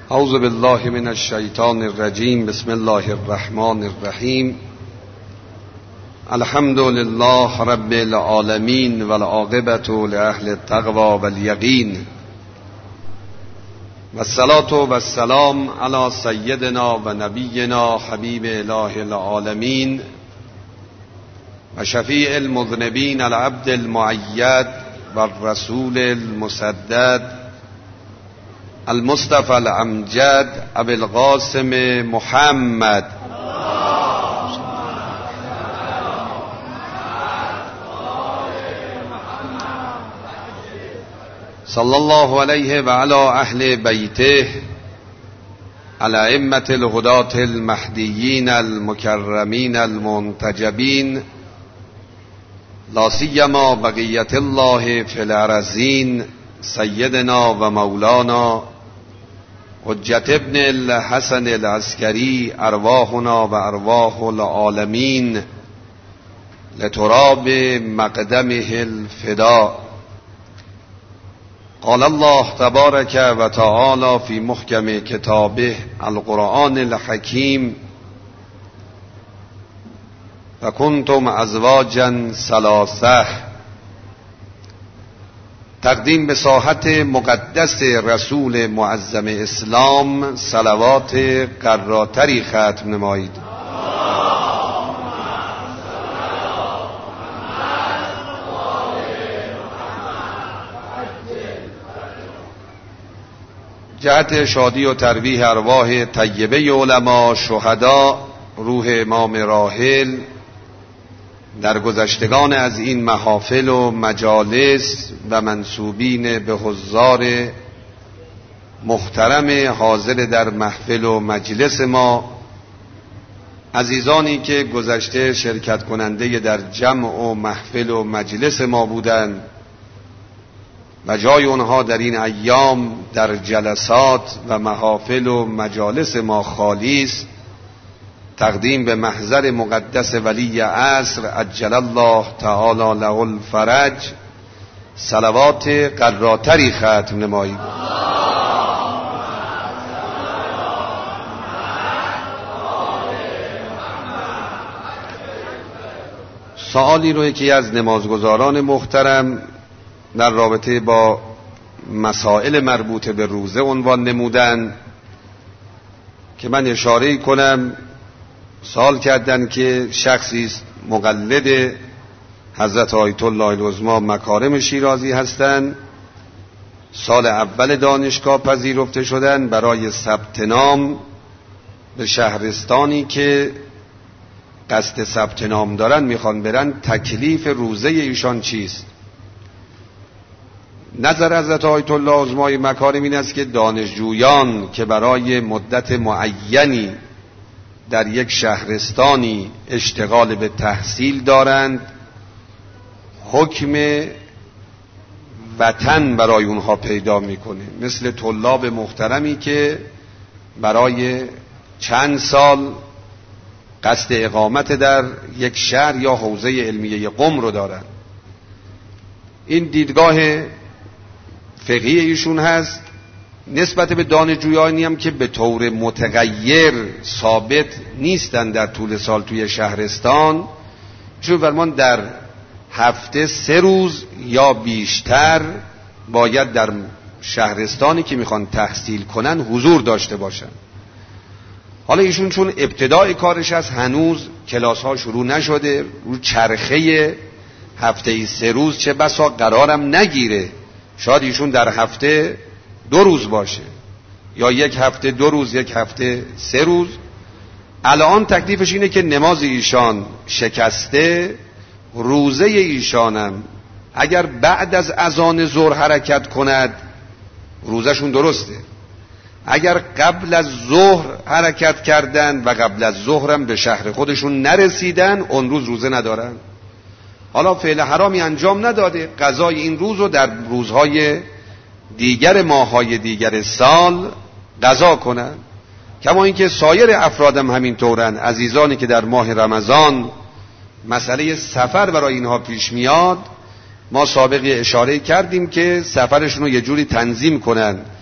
اعوذ بالله من الشیطان الرجیم. بسم الله الرحمن الرحیم. الحمد لله رب العالمین والعاقبة لأهل التقوى والیقین والصلاة والسلام علی سیدنا و نبینا حبیب اله العالمین و شفیع المذنبین العبد المؤید والرسول المسدد المصطفى الامجد ابی القاسم محمد صلی الله علیه و علی اهل بیته الائمة الهداة المهدیین المکرمین المنتجبین لا سیما بقیة الله فی الارضین سیدنا و مولانا حجت ابن الحسن العسکری ارواحنا و ارواح العالمین لتراب مقدمه الفدا. قال الله تبارک و تعالی فی محکم کتابه القرآن الحکیم و کنتم ازواجا ثلاثه. تقدیم به ساحت مقدس رسول معظم اسلام صلوات قراتری ختم نمایید. جهت شادی و ترویح ارواح طیبه علما شهدا، روح امام راحل، در گذشتگان از این محافل و مجالس و منسوبین به حضار محترم حاضر در محفل و مجلس ما، عزیزانی که گذشته شرکت کننده در جمع و محفل و مجلس ما بودند و جای اونها در این ایام در جلسات و محافل و مجالس ما خالی است، تقدیم به محضر مقدس ولی عصر عجل الله تعالی له الفرج صلوات قراتری ختم نمایید. سوالی رو یکی از نمازگزاران محترم در رابطه با مسائل مربوط به روزه عنوان نمودن که من اشاره کنم. سوال کردن که شخصی است مقلد حضرت آیت الله العظمی مکارم شیرازی هستند، سال اول دانشگاه پذیرفته شدن، برای ثبت نام به شهرستانی که قصد ثبت نام دارن میخوان برن، تکلیف روزه ایشان چیست؟ نظر حضرت آیت الله العظمی مکارم این است که دانشجویان که برای مدت معینی در یک شهرستانی اشتغال به تحصیل دارند، حکم وطن برای اونها پیدا میکنه. مثل طلاب محترمی که برای چند سال قصد اقامت در یک شهر یا حوزه علمیه قم رو دارند. این دیدگاه فقهی ایشون هست. نسبت به دانشجویانی هم که به طور متغیر ثابت نیستن در طول سال توی شهرستان، چون فرمان در هفته 3 روز یا بیشتر باید در شهرستانی که میخوان تحصیل کنن حضور داشته باشن. حالا ایشون چون ابتدای کارش هست، هنوز کلاس ها شروع نشده، رو چرخه هفته 3 روز چه بسا قرارم نگیره، شاید ایشون در هفته 2 روز باشه یا یک هفته 2 روز، یک هفته 3 روز. الان تکلیفش اینه که نماز ایشان شکسته، روزه ایشانم اگر بعد از اذان ظهر حرکت کند روزشون درسته، اگر قبل از ظهر حرکت کردن و قبل از ظهرم به شهر خودشون نرسیدن اون روز روزه ندارن. حالا فعل حرامی انجام نداده، قضای این روز رو در روزهای دیگر ماههای دیگر سال قضا کنن. کما اینکه سایر افرادم همین طورن. عزیزانی که در ماه رمضان مسئله سفر برای اینها پیش میاد، ما سابقی اشاره کردیم که سفرشون رو یه جوری تنظیم کنن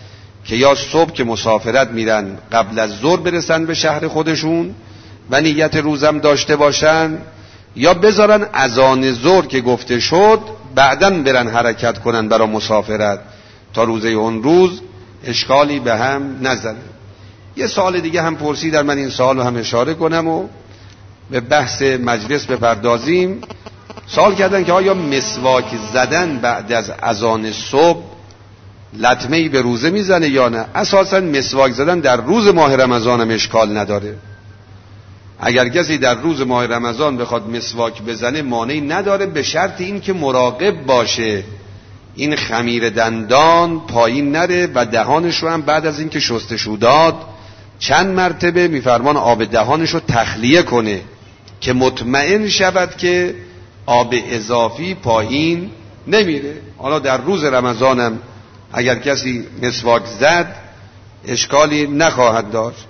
که یا صبح که مسافرت میرن قبل از ظهر برسن به شهر خودشون و نیت روزم داشته باشن، یا بذارن اذان ظهر که گفته شد بعدن برن حرکت کنن برای مسافرت تا روزه اون روز اشکالی به هم نزنه. یه سوال دیگه هم پرسیدن، من این سوال رو هم اشاره کنم و به بحث مجلس بپردازیم. سوال کردن که آیا مسواک زدن بعد از اذان صبح لطمه‌ای به روزه میزنه یا نه؟ اساسا مسواک زدن در روز ماه رمضان هم اشکال نداره. اگر کسی در روز ماه رمضان بخواد مسواک بزنه مانعی نداره، به شرط این که مراقب باشه این خمیر دندان پایین نره و دهانش رو هم بعد از این که شستشو داد چند مرتبه میفرمان آب دهانش رو تخلیه کنه که مطمئن شود که آب اضافی پایین نمیره. حالا در روز رمضانم اگر کسی مسواک زد اشکالی نخواهد داشت.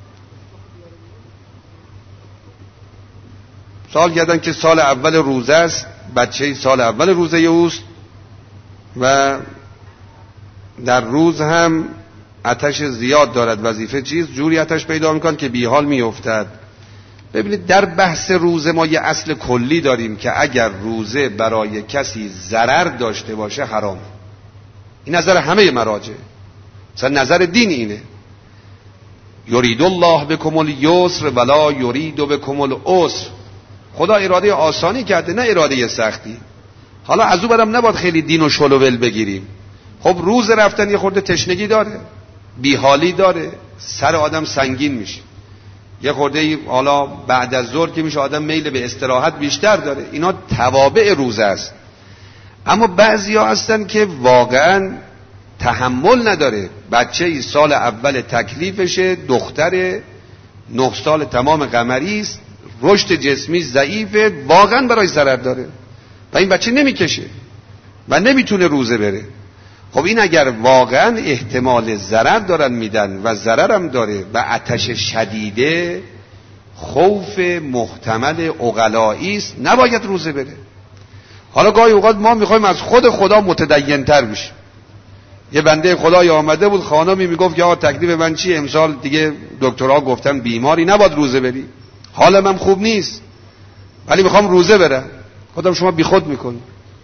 سوال کردن که سال اول روزه است، بچه سال اول روزه اوست و در روز هم آتش زیاد دارد، وظیفه چیست؟ جوری آتش پیدا میکن که بی حال میافتد. ببینید در بحث روزه ما یه اصل کلی داریم که اگر روزه برای کسی ضرر داشته باشه حرام. این نظر همه مراجع، مثلا نظر دین اینه، یرید الله بکم الیسر ولا یرید بکم العسر. خدا اراده آسانی کرده نه اراده سختی. حالا از او برم نباید خیلی دین و شلوول بگیریم. خب روز رفتن یه خورده تشنگی داره، بیحالی داره، سر آدم سنگین میشه، یه خورده حالا بعد از ظهر که میشه آدم میل به استراحت بیشتر داره. اینا توابع روزه است. اما بعضیا هستن که واقعا تحمل نداره، بچه ای سال اول تکلیفشه، دختر 9 سال تمام قمری است، رشد جسمی ضعیفه، واقعا برای ضرر داره و این بچه نمیکشه و نمیتونه روزه بره. خب این اگر واقعا احتمال ضرر دارن میدن و ضررم داره و آتش شدیده، خوف محتمل عقلایی است، نباید روزه بره. حالا گاهی اوقات ما میخوایم از خود خدا متدین تر بشیم. یه بنده خدای آمده بود، خانمی میگفت که آقا تکلیف من چیه؟ امسال دیگه دکترها گفتن بیماری، نباید روزه بری، حالم هم خوب نیست ولی میخوام روزه برم. خودم شما بیخود میکنی.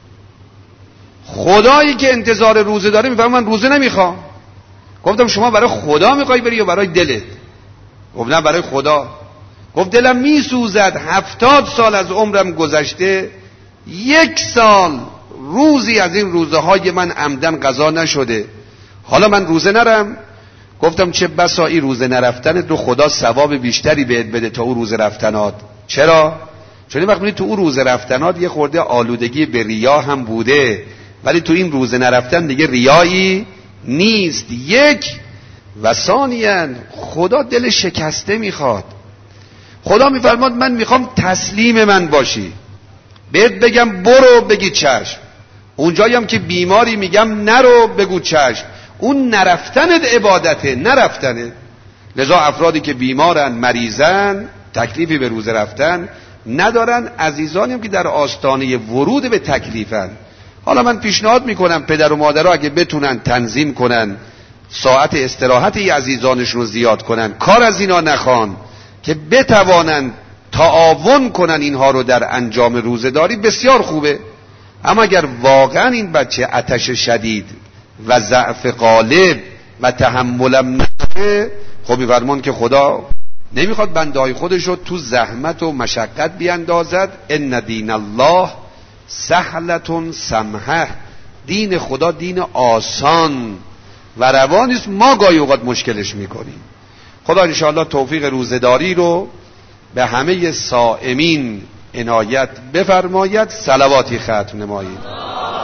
خدایی که انتظار روزه داره میفهمه من روزه نمیخوام. گفتم شما برای خدا میخوای بری یا برای دلت؟ گفت نه برای خدا. گفت دلم میسوزد، 70 سال از عمرم گذشته، 1 سال روزی از این روزه های من عمدن قضا نشده، حالا من روزه نرم؟ گفتم چه بسا این روزه نرفتن تو خدا ثواب بیشتری بهت بده تا اون روزه رفتنات. چرا؟ چون وقتی تو اون روزه رفتنات یه خورده آلودگی به ریا هم بوده، ولی تو این روزه نرفتن دیگه ریایی نیست. یک و ثانیاً خدا دل شکسته میخواد. خدا میفرماد من میخوام تسلیم من باشی، بهت بگم برو بگی چشم، اونجایی هم که بیماری میگم نرو بگو چشم. اون نرفتنت عبادته، نرفتنت. لذا افرادی که بیمارن، مریضن، تکلیفی به روزه رفتن ندارن، عزیزانی هم که در آستانه ورود به تکلیفن. حالا من پیشنهاد میکنم پدر و مادرها اگه بتونن تنظیم کنن ساعت استراحت ای عزیزانشون رو زیاد کنن، کار از اینا نخوان که بتوانن تعاون کنن اینها رو در انجام روزه‌داری، بسیار خوبه. اما اگر واقعا این بچه آتش شدید و ضعف غالب و تحملم نداره، خب میفرمان که خدا نمیخواد بنده‌های خودش رو تو زحمت و مشقت بیاندازد. ان دین الله سهلتون سمحه، دین خدا دین آسان و روان است، ما گاهی اوقات مشکلش میکنیم. خدا انشاءالله توفیق روزه‌داری رو به همه صائمین عنایت بفرماید. صلواتی ختم نمایید.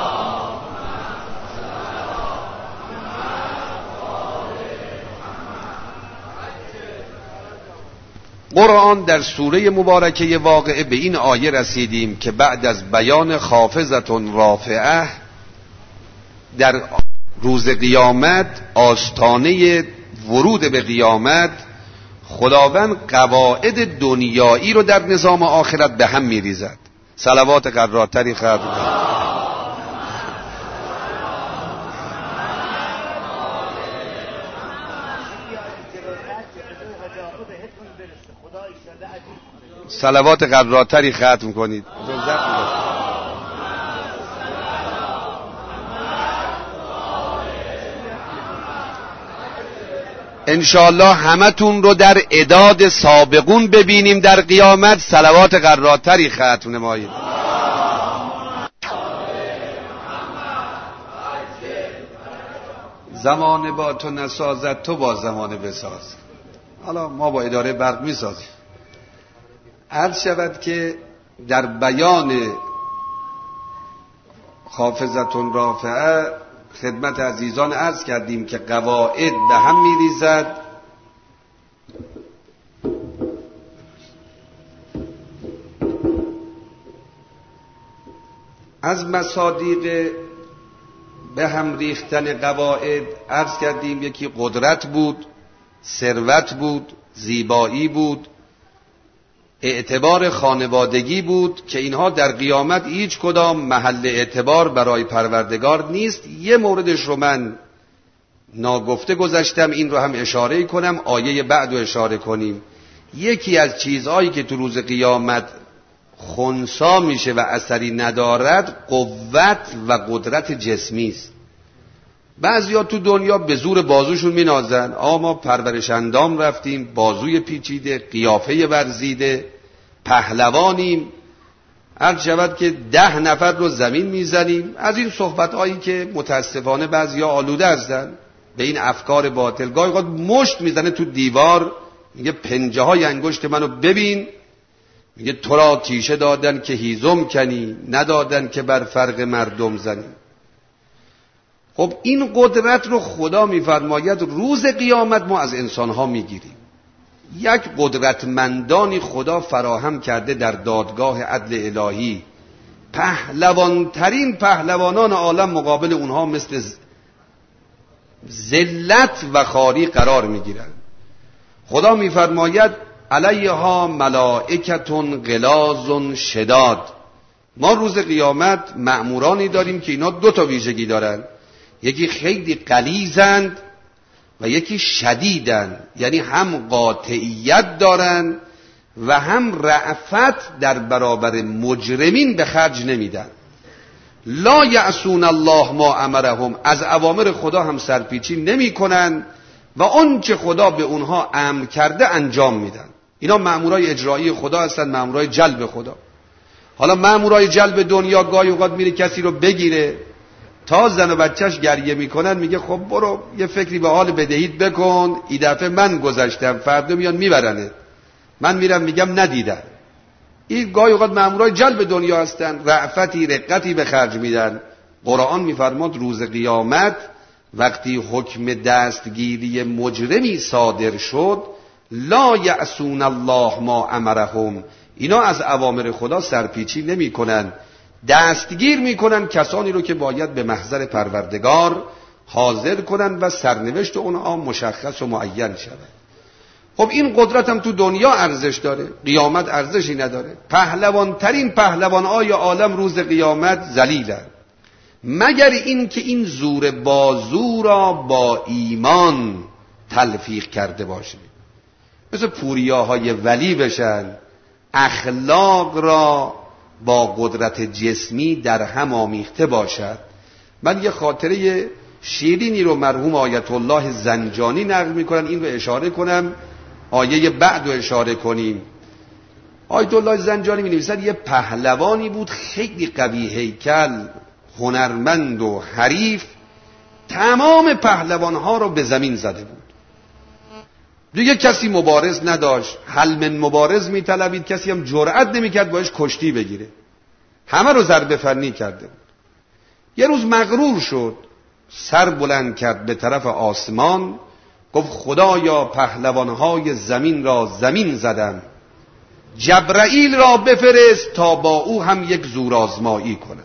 قرآن در سوره مبارکه واقعه به این آیه رسیدیم که بعد از بیان خافضتون رافعه، در روز قیامت، آستانه ورود به قیامت، خداوند قواعد دنیایی رو در نظام آخرت به هم میریزد. صلوات قراتری ختم کنید. صلوات قراتری ختم کنید. انشاءالله همتون رو در اعداد سابقون ببینیم در قیامت صلوات قراتری ختم نمایید. زمانه با تو نسازد تو با زمانه بساز. حالا ما با اداره برق میسازیم. عرض شود که در بیان خافضتون رافعه خدمت عزیزان عرض کردیم که قواعد به هم میریزد. از مصادیق به هم ریختن قواعد عرض کردیم یکی قدرت بود، ثروت بود، زیبایی بود، اعتبار خانوادگی بود که اینها در قیامت هیچ کدام محل اعتبار برای پروردگار نیست. یه موردش رو من ناگفته گذاشتم، این رو هم اشاره کنم، آیه بعد رو اشاره کنیم. یکی از چیزهایی که تو روز قیامت خنثی میشه و اثری ندارد قوت و قدرت جسمی است. بعضیا تو دنیا به زور بازوشون مینازن، ما پرورش اندام رفتیم، بازوی پیچیده، قیافه ورزیده، پهلوانیم، عرض شود که 10 نفر رو زمین میزنیم. از این صحبت‌هایی که متاسفانه بعضیا آلوده هستن به این افکار باطل، گاهی اوقات مشت میزنه تو دیوار، میگه پنجه های انگشت منو ببین، میگه تو را تیشه دادن که هیزم کنی، ندادن که بر فرق مردم زنی. خب این قدرت رو خدا میفرماید روز قیامت ما از انسانها میگیریم. یک قدرتمندانی خدا فراهم کرده در دادگاه عدل الهی، پهلوانترین پهلوانان عالم مقابل اونها مثل ذلت و خواری قرار میگیرن. خدا میفرماید علیها ملائکتون غلاظ شداد. ما روز قیامت مأمورانی داریم که اینا 2 تا ویژگی دارن، یکی خیلی غلیظند و یکی شدیدن، یعنی هم قاطعیت دارن و هم رأفت در برابر مجرمین به خرج نمیدن. لا یعصون الله ما امرهم، از اوامر خدا هم سرپیچی نمی کنن و اون که خدا به اونها امر کرده انجام میدن. اینا مأمورای اجرایی خدا هستن، مأمورای جلب خدا. حالا مأمورای جلب دنیا گاهی اوقات میره کسی رو بگیره، تا زن و بچهش گریه میکنن میگه خب برو یه فکری به حال بدهیت بکن، این دفعه من گذشتم، فردا میان میبرنه، من میرم میگم ندیدن. این گاهی اوقات مأمورای جلب دنیا هستن، رأفتی رقتی به خرج میدن. قرآن میفرماد روز قیامت وقتی حکم دستگیری مجرمی صادر شد، لا یعصون الله ما امرهم، اینا از اوامر خدا سرپیچی نمی کنن، دستگیر می کنن کسانی رو که باید به محضر پروردگار حاضر کنن و سرنوشت اونها مشخص و معین شود. خب این قدرت هم تو دنیا ارزش داره، قیامت ارزشی نداره. پهلوانترین پهلوانای عالم روز قیامت ذلیلن، مگر این که این زور بازو را با ایمان تلفیق کرده باشه، مثل پوریاهای ولی بشن، اخلاق را با قدرت جسمی در هم آمیخته باشد. من یه خاطره شیرینی رو مرحوم آیت الله زنجانی نقل میکنن، این رو اشاره کنم، آیه بعد رو اشاره کنیم. آیت الله زنجانی می نویسد یه پهلوانی بود خیلی قوی هیکل، هنرمند و حریف، تمام پهلوانها رو به زمین زده بود، دیگه کسی مبارز نداشت، حل من مبارز میطلبید، کسی هم جرأت نمیکرد باش کشتی بگیره، همه رو ضربه فنی کرده بود. یه روز مغرور شد، سر بلند کرد به طرف آسمان، گفت خدایا پهلوانهای زمین را زمین زدم، جبرائیل را بفرست تا با او هم یک زورآزمایی کنم.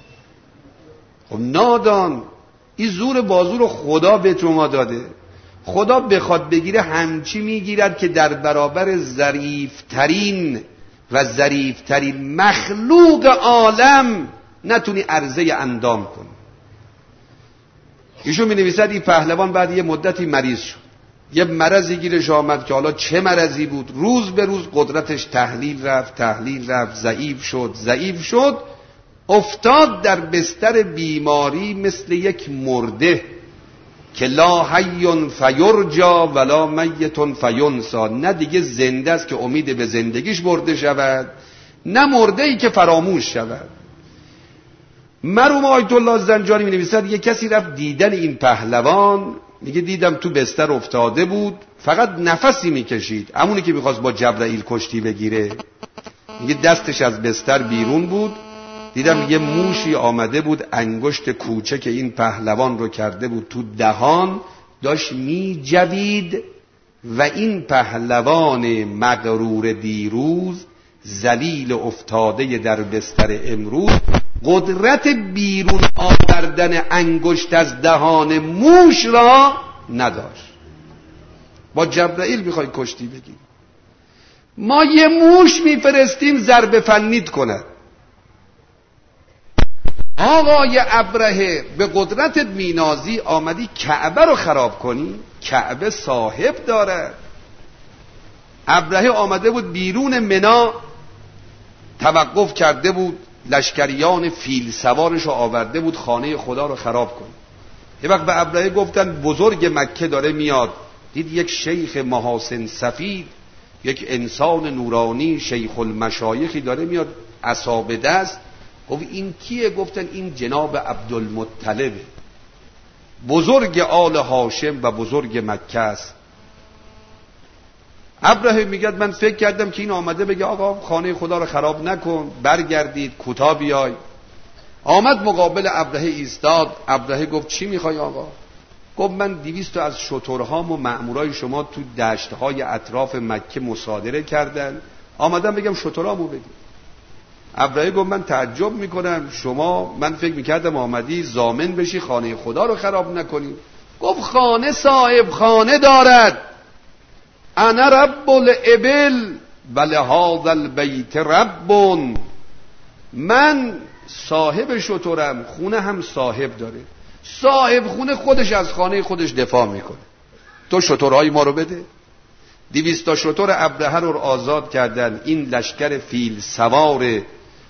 خب نادان، این زور بازو رو خدا به شما داده، خدا بخواد بگیره همچی میگیرد که در برابر ظریفترین و ظریفترین مخلوق عالم نتونی عرضه اندام کنی. ایشون می نویسد این پهلوان بعد یه مدتی مریض شد، یه مرضی گیرش آمد که حالا چه مرضی بود، روز به روز قدرتش تحلیل رفت، ضعیف شد، افتاد در بستر بیماری مثل یک مرده که لا حی فیرجا ولا میت فینسا، نه دیگه زنده است که امید به زندگیش برده شود، نه مرده ای که فراموش شود. مرحوم آیت الله زنجانی می نویسد یک کسی رفت دیدن این پهلوان، میگه دیدم تو بستر افتاده بود، فقط نفسی میکشید، همونی که میخواست با جبرائیل کشتی بگیره. میگه دستش از بستر بیرون بود، دیدم یه موشی آمده بود، انگشت کوچک این پهلوان رو کرده بود تو دهان، داشت می جوید و این پهلوان مغرور دیروز، ذلیل افتاده در بستر امروز، قدرت بیرون آوردن انگشت از دهان موش را نداشت. با جبرائیل میخوای کشتی بگیری، ما یه موش میفرستیم ضرب فنید کند. آقای ابرهه به قدرت مینازی آمدی کعبه رو خراب کنی؟ کعبه صاحب داره. ابرهه آمده بود بیرون منا، توقف کرده بود، لشکریان فیل سوارش رو آورده بود خانه خدا رو خراب کنه. یه وقت به ابرهه گفتن بزرگ مکه داره میاد، دید یک شیخ محاسن سفید، یک انسان نورانی، شیخ المشایخی داره میاد عصا به دست. گفت این کیه؟ گفتن این جناب عبدالمطلبه، بزرگ آل هاشم و بزرگ مکه است. ابرهه میگه من فکر کردم که این آمده بگه آقا خانه خدا رو خراب نکن، برگردید کوتا بیای. آمد مقابل ابرهه ایستاد. ابرهه گفت چی میخوای آقا؟ گفت من 200 از شترهام و مأمورای شما تو دشتهای اطراف مکه مصادره کردن، آمدم بگم شترهامو بدید. ابرهه گفت من تعجب میکنم، شما، من فکر میکردم آمدی ضامن بشی خانه خدا رو خراب نکنی. گفت خانه صاحب خانه دارد، انا رب الابل ولهذا البیت رب، من صاحب شترم، خونه هم صاحب داره، صاحب خونه خودش از خانه خودش دفاع میکنه، تو شترهای ما رو بده. 200 تا شتر ابرهه رو آزاد کردن. این لشکر فیل سوار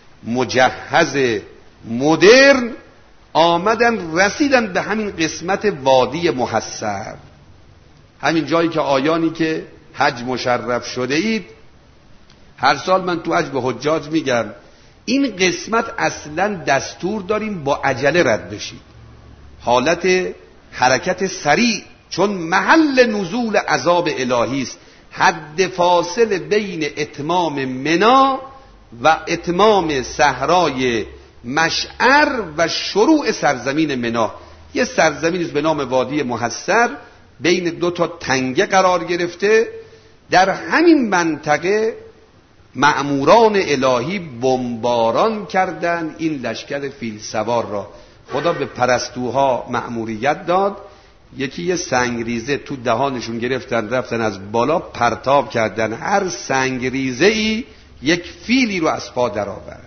مجهز مدرن آمدن رسیدن به همین قسمت وادی محصر، همین جایی که آیانی که حج مشرف شده اید، هر سال من تو حج به حجاج میگم این قسمت اصلا دستور داریم با عجله رد بشید، حالت حرکت سریع، چون محل نزول عذاب الهی است. حد فاصل بین اتمام منا و اتمام صحرای مشعر و شروع سرزمین منا، یه سرزمینی به نام وادی محصر بین 2 تا تنگه قرار گرفته. در همین منطقه مأموران الهی بمباران کردند این لشکر فیل سوار را. خدا به پرستوها مأموریت داد، یکی یه سنگریزه تو دهانشون گرفتن، رفتن از بالا پرتاب کردن، هر سنگریزه ای یک فیلی رو از پا در آورد.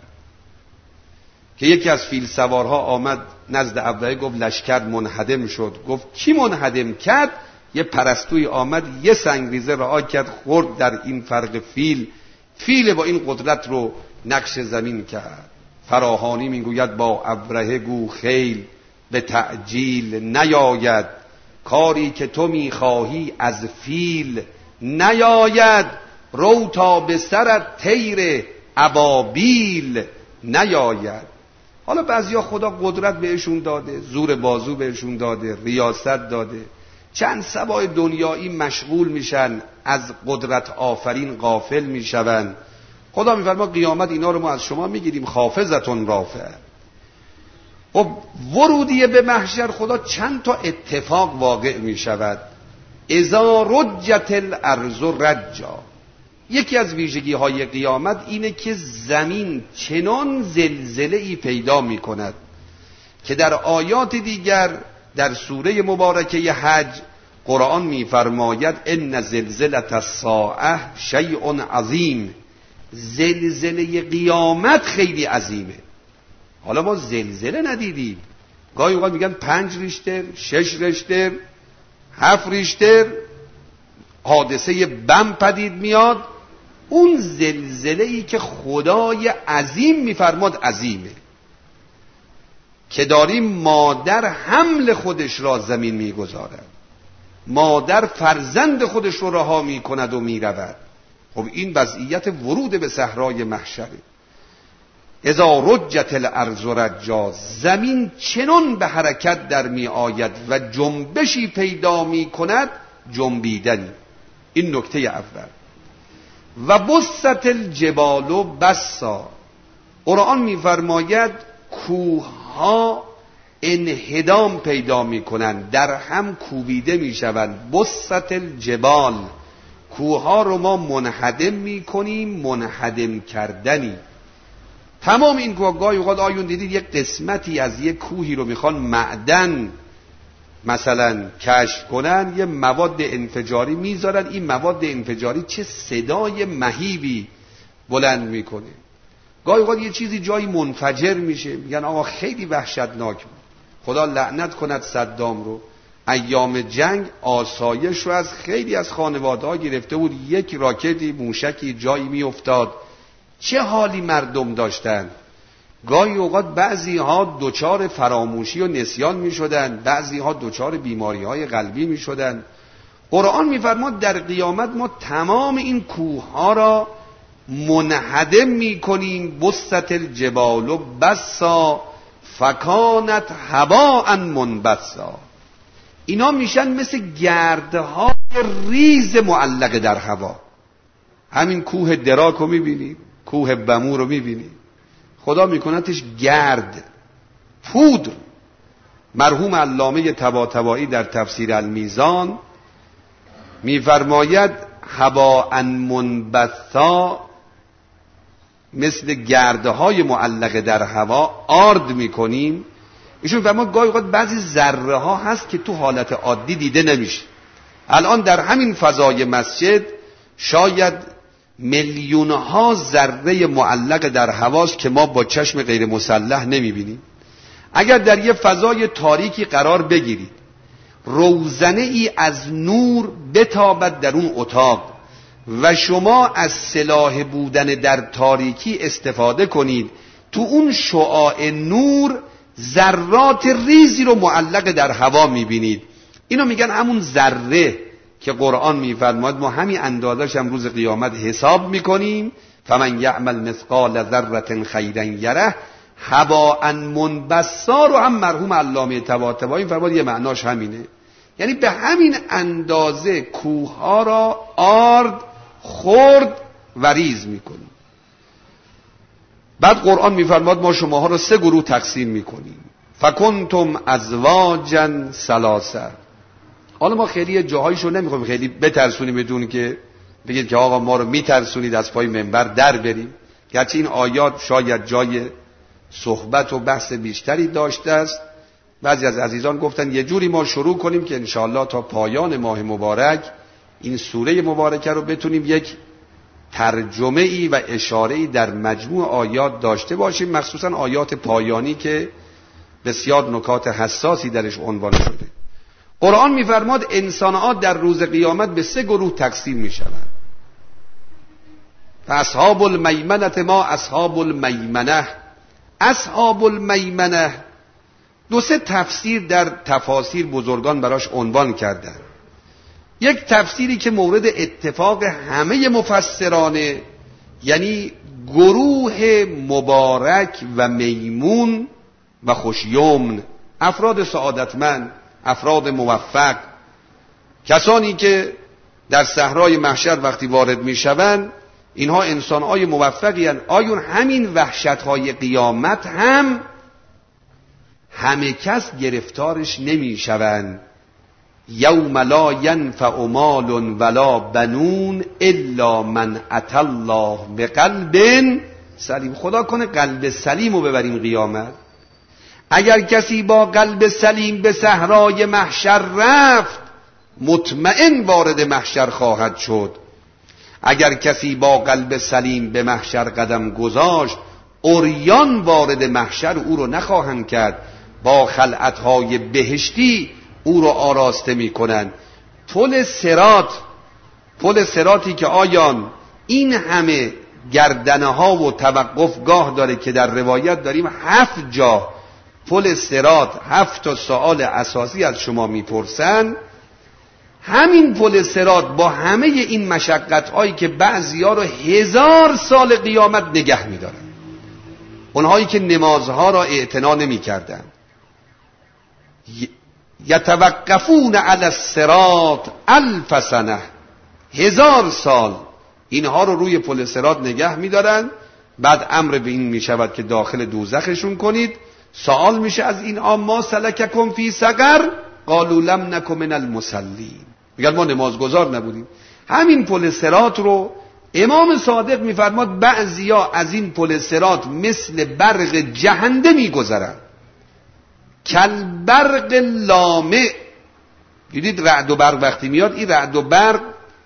که یکی از فیل سوارها آمد نزد ابرهه، گفت لشکر منهدم شد. گفت کی منهدم کرد؟ یه پرستوی آمد یه سنگریزه رها کرد، خورد در این فرق فیل با این قدرت رو نقش زمین کرد. فراهانی میگوید با ابرهه گو خیل به تعجیل نیاید، کاری که تو میخواهی از فیل نیاید، رو تا به سرت طیر ابابیل نیاید. حالا بعضیا خدا قدرت بهشون داده، زور بازو بهشون داده، ریاست داده، چند سبای دنیایی مشغول میشن، از قدرت آفرین غافل میشون. خدا میفرما قیامت اینا رو ما از شما میگیریم، خافضتون رافع. خب ورودیه به محشر خدا چند تا اتفاق واقع میشود. اذا رجت الارض رجا، یکی از ویژگی های قیامت اینه که زمین چنان زلزله ای پیدا می کند که در آیات دیگر در سوره مبارکه حج قرآن می فرماید ان زلزلة الساعة شیء عظیم، زلزله قیامت خیلی عظیمه. حالا ما زلزله ندیدیم، گاهی اوقات میگن 5 ریشتر، 6 ریشتر، 7 ریشتر، حادثه بم پدید میاد، اون زلزله‌ای که خدای عظیم میفرماد عظیمه، که داریم مادر حمل خودش را زمین میگذارد، مادر فرزند خودش رو رها میکند و میرود. خب این وضعیت ورود به صحرای محشره. اذا رجت الارض رجا، زمین چنان به حرکت در می آید و جنبشی پیدا می کند، جنبیدنی. این نکته اول. و بست الجبال بسا، قرآن می فرماید کوه ها انهدام پیدا می کنند، در هم کوبیده می شوند. بست الجبال، کوه ها رو ما منهدم می کنیم، منهدم کردنی. تمام این کوه، گاهی اوقات آیون دیدید یک قسمتی از یک کوهی رو میخوان معدن مثلا کشف کنن، یه مواد انفجاری میذارن، این مواد انفجاری چه صدای مهیبی بلند میکنه. گاهی اوقات یه چیزی جایی منفجر میشه، میگن آقا خیلی وحشتناک بود. خدا لعنت کند صدام رو، ایام جنگ آسایش رو از خیلی از خانواده‌ها گرفته بود، یک راکتی موشکی جایی میافتاد، چه حالی مردم داشتن. گاهی اوقات بعضی ها دچار فراموشی و نسیان می شدن، بعضی ها دچار بیماری های قلبی می شدن. قرآن می فرماد در قیامت ما تمام این کوه ها را منهدم می کنیم. بست الجبال بسا فکانت هباء منبثا، اینا میشن مثل گردهای ریز معلق در هوا. همین کوه دراک رو میبینیم، کوه بمو رو میبینیم، خدا میکنتش گرد، پودر. مرحوم علامه طباطبایی در تفسیر المیزان میفرماید هباء منبثا، مثل گردهای معلقه در هوا آرد میکنیم. ایشون فرمود گاهی اوقات بعضی ذره ها هست که تو حالت عادی دیده نمیشه. الان در همین فضای مسجد شاید میلیون ها ذره معلق در هواست که ما با چشم غیر مسلح نمیبینیم. اگر در یه فضای تاریکی قرار بگیرید، روزنه ای از نور بتابد در اون اتاق و شما از سلاح بودن در تاریکی استفاده کنید، تو اون شعاع نور ذرات ریزی رو معلق در هوا میبینید. اینو میگن همون ذره که قرآن میفرماید ما همین اندازش هم روز قیامت حساب میکنیم. فمن یعمل مثقال ذره خیرا یره. هباء منبثا رو هم مرحوم علامه طباطبایی فرمود یه معناش همینه، یعنی به همین اندازه کوه ها را آرد، خرد و ریز میکنیم. بعد قرآن میفرماد ما شماها رو 3 گروه تقسیم میکنیم. فکنتم ازواجا ثلاثه. حالا ما خیلی جاهایشو نمیخوایم خیلی بترسونیم بدون که بگید که آقا ما رو میترسونید از پای منبر در بریم، گرچه این آیات شاید جای صحبت و بحث بیشتری داشته است. بعضی از عزیزان گفتن یه جوری ما شروع کنیم که انشاءالله تا پایان ماه مبارک این سوره مبارکه رو بتونیم یک ترجمه ای و اشاره ای در مجموع آیات داشته باشیم، مخصوصا آیات پایانی که بسیار نکات حساسی درش عنوان شده. قرآن میفرماد انسان‌ها در روز قیامت به 3 گروه تقسیم میشوند. فاصحاب المیمنه ما اصحاب المیمنه. اصحاب المیمنه 2-3 تفسیر در تفاسیر بزرگان براش عنوان کردن. یک تفسیری که مورد اتفاق همه مفسرانه، یعنی گروه مبارک و میمون و خوشیمن، افراد سعادتمند، افراد موفق، کسانی که در صحرای محشر وقتی وارد میشوند اینها انسان‌های موفقی هستند. آیون همین وحشت‌های قیامت هم همه کس گرفتارش نمیشوند. یوم لا ینفع مال ولا بنون الا من اتى الله بقلب سلیم. خدا کنه قلب سلیم رو ببریم قیامت. اگر کسی با قلب سلیم به صحرای محشر رفت، مطمئن وارد محشر خواهد شد. اگر کسی با قلب سلیم به محشر قدم گذاشت، عریان وارد محشر او رو نخواهند کرد، با خلعتهای بهشتی او رو آراسته می کنند. پل صراط پل صراطی که آیان این همه گردنه ها و توقفگاه داره که در روایت داریم 7 جا پل صراط 7 سوال اساسی از شما میپرسن، همین پل صراط با همه این مشقت هایی که بعضیا رو 1000 سال قیامت نگه میدارن، اونهایی که نمازها را اعتنا نمی کردن، یتوقفون علی الصراط 1000 سنه، 1000 سال اینها رو روی پل صراط نگه میدارن. بعد امر به این میشود که داخل دوزخشون کنید. سوال میشه از این ما سلککم فی سقر قالوا لم نک من المصلین، میگن ما نمازگزار نبودیم. همین پل صراط رو امام صادق میفرماد بعضیا از این پل صراط مثل برق جهنده میگذرن، کل برق لامع. دیدید رعد و برق وقتی میاد، این رعد و برق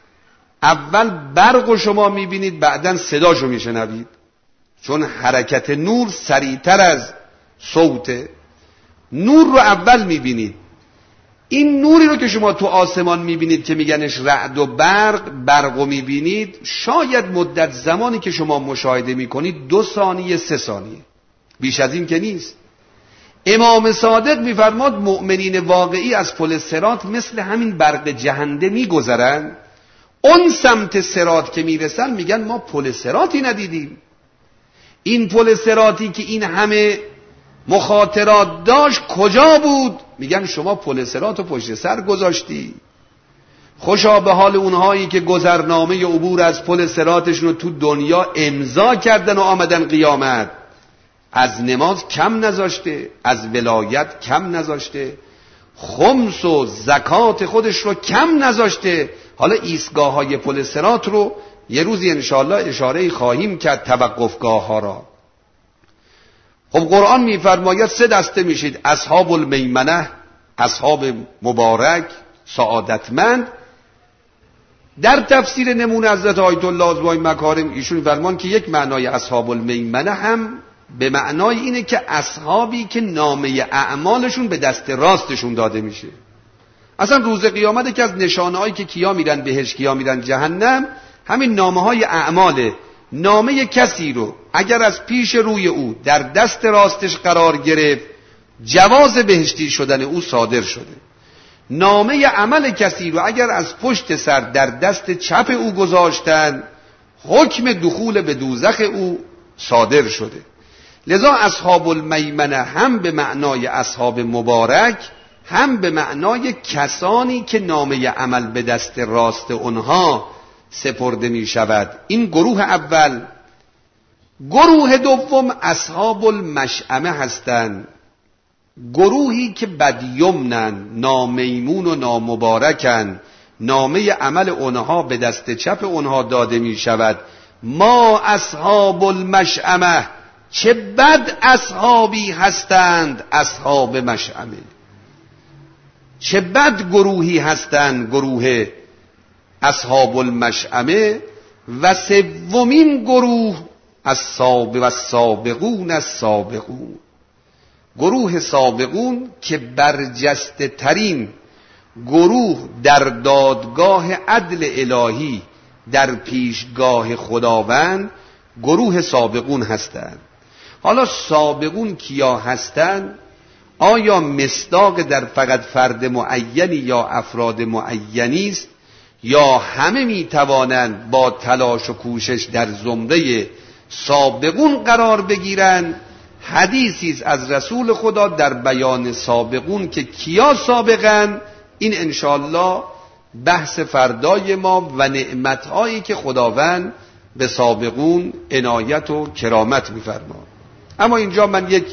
اول برق شما میبینید، بعدن صداشو میشنوید، چون حرکت نور سریعتر از صوت. نور رو اول میبینید. این نوری رو که شما تو آسمان میبینید که میگنش رعد و برق رو میبینید، شاید مدت زمانی که شما مشاهده میکنید 2 ثانیه 3 ثانیه، بیش از این که نیست. امام صادق میفرماد مؤمنین واقعی از پل صراط مثل همین برق جهنده میگذرن. اون سمت صراط که میرسن میگن ما پل صراطی ندیدیم. این پل صراطی که این همه مخاطرات داشت کجا بود؟ میگن شما پل صراط رو پشت سر گذاشتی. خوشا به حال اونهایی که گذرنامه عبور از پل صراطشون رو تو دنیا امضا کردن و آمدن قیامت. از نماز کم نذاشته، از ولایت کم نذاشته، خمس و زکات خودش رو کم نذاشته. حالا ایستگاه های پل صراط رو یه روزی انشاءالله اشاره خواهیم کرد، توقفگاه ها را. خب قرآن میفرماید 3 دسته میشید: اصحاب المیمنه، اصحاب مبارک، سعادتمند. در تفسیر نمونه حضرت آیت الله ازوای مکارم ایشون فرمان که یک معنای اصحاب المیمنه هم به معنای اینه که اصحابی که نامه اعمالشون به دست راستشون داده میشه. اصلا روز قیامت که از نشانه‌هایی که کیا میرن بهشت کیا میرن جهنم، همین نامه‌های اعماله. نامه کسی رو اگر از پیش روی او در دست راستش قرار گرفت، جواز بهشتی شدن او صادر شده. نامه عمل کسی رو اگر از پشت سر در دست چپ او گذاشتن، حکم دخول به دوزخ او صادر شده. لذا اصحاب المیمنه هم به معنای اصحاب مبارک، هم به معنای کسانی که نامه عمل به دست راست اونها سپرده می شود. این گروه اول. گروه دوم اصحاب المشأمه هستند، گروهی که بدیمنن، نامیمون و نامبارکن، نامه عمل اونها به دست چپ اونها داده می شود. ما اصحاب المشأمه، چه بد اصحابی هستند اصحاب مشأمه، چه بد گروهی هستند گروه اصحاب المشأمه. و سومین گروه السابقون السابقون، گروه سابقون که برجسته ترین گروه در دادگاه عدل الهی، در پیشگاه خداوند، گروه سابقون هستند. حالا سابقون کیا هستند؟ آیا مصداق در فقط فرد معینی یا افراد معینی است، یا همه میتوانند با تلاش و کوشش در زمره سابقون قرار بگیرند؟ حدیثی است از رسول خدا در بیان سابقون که کیا سابقن. این انشاءالله بحث فردای ما و نعمتهایی که خداوند به سابقون عنایت و کرامت می‌فرماید. اما اینجا من یک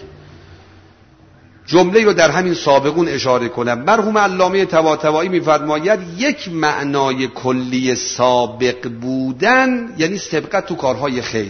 جمله رو در همین سابقون اشاره کنم. مرحوم علامه طباطبایی می‌فرماید یک معنای کلی سابق بودن یعنی سبقت تو کارهای خیر.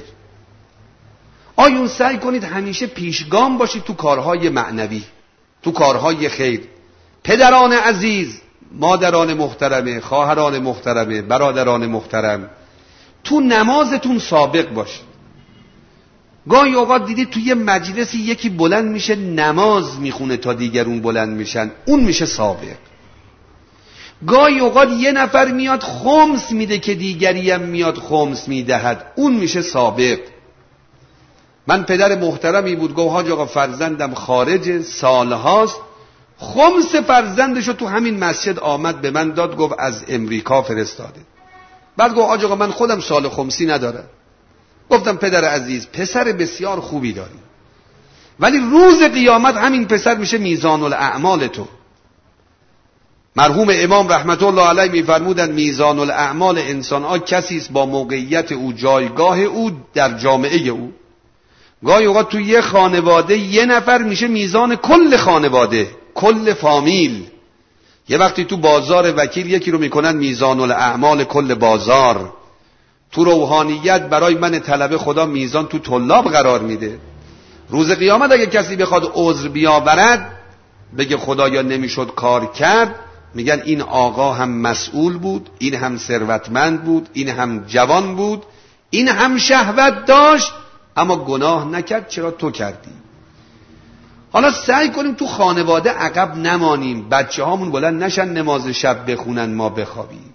آیون سعی کنید همیشه پیشگام باشید تو کارهای معنوی، تو کارهای خیر. پدران عزیز، مادران محترمه، خواهران محترمه، برادران محترم، تو نمازتون سابق باشید. گاهی اوقات دیدید توی مجلسی یکی بلند میشه نماز میخونه تا دیگرون بلند میشن، اون میشه سابق. گاهی اوقات یه نفر میاد خمس میده که دیگری هم میاد خمس میدهد، اون میشه سابق. من پدر محترمی بود گفت حاج آقا فرزندم خارج سالهاست، خمس فرزندشو تو همین مسجد آمد به من داد، گفت از امریکا فرستاده. بعد گفت حاج آقا من خودم سال خمسی ندارم. گفتم پدر عزیز پسر بسیار خوبی داری، ولی روز قیامت همین پسر میشه میزان الاعمال تو. مرحوم امام رحمت الله علیه میفرمودند میزان الاعمال انسان ها کسی است با موقعیت او، جایگاه او در جامعه او. گاهی اوقات تو یه خانواده یه نفر میشه میزان کل خانواده، کل فامیل. یه وقتی تو بازار وکیل یکی رو میکنن میزان الاعمال کل بازار. تو روحانیت برای من طلبه خدا میزان تو طلاب قرار میده. روز قیامت اگه کسی بخواد عذر بیاورد بگه خدایا نمیشد کار کرد، میگن این آقا هم مسئول بود، این هم ثروتمند بود، این هم جوان بود، این هم شهوت داشت اما گناه نکرد، چرا تو کردی؟ حالا سعی کنیم تو خانواده عقب نمانیم، بچه هامون بلند نشن نماز شب بخونن ما بخوابیم.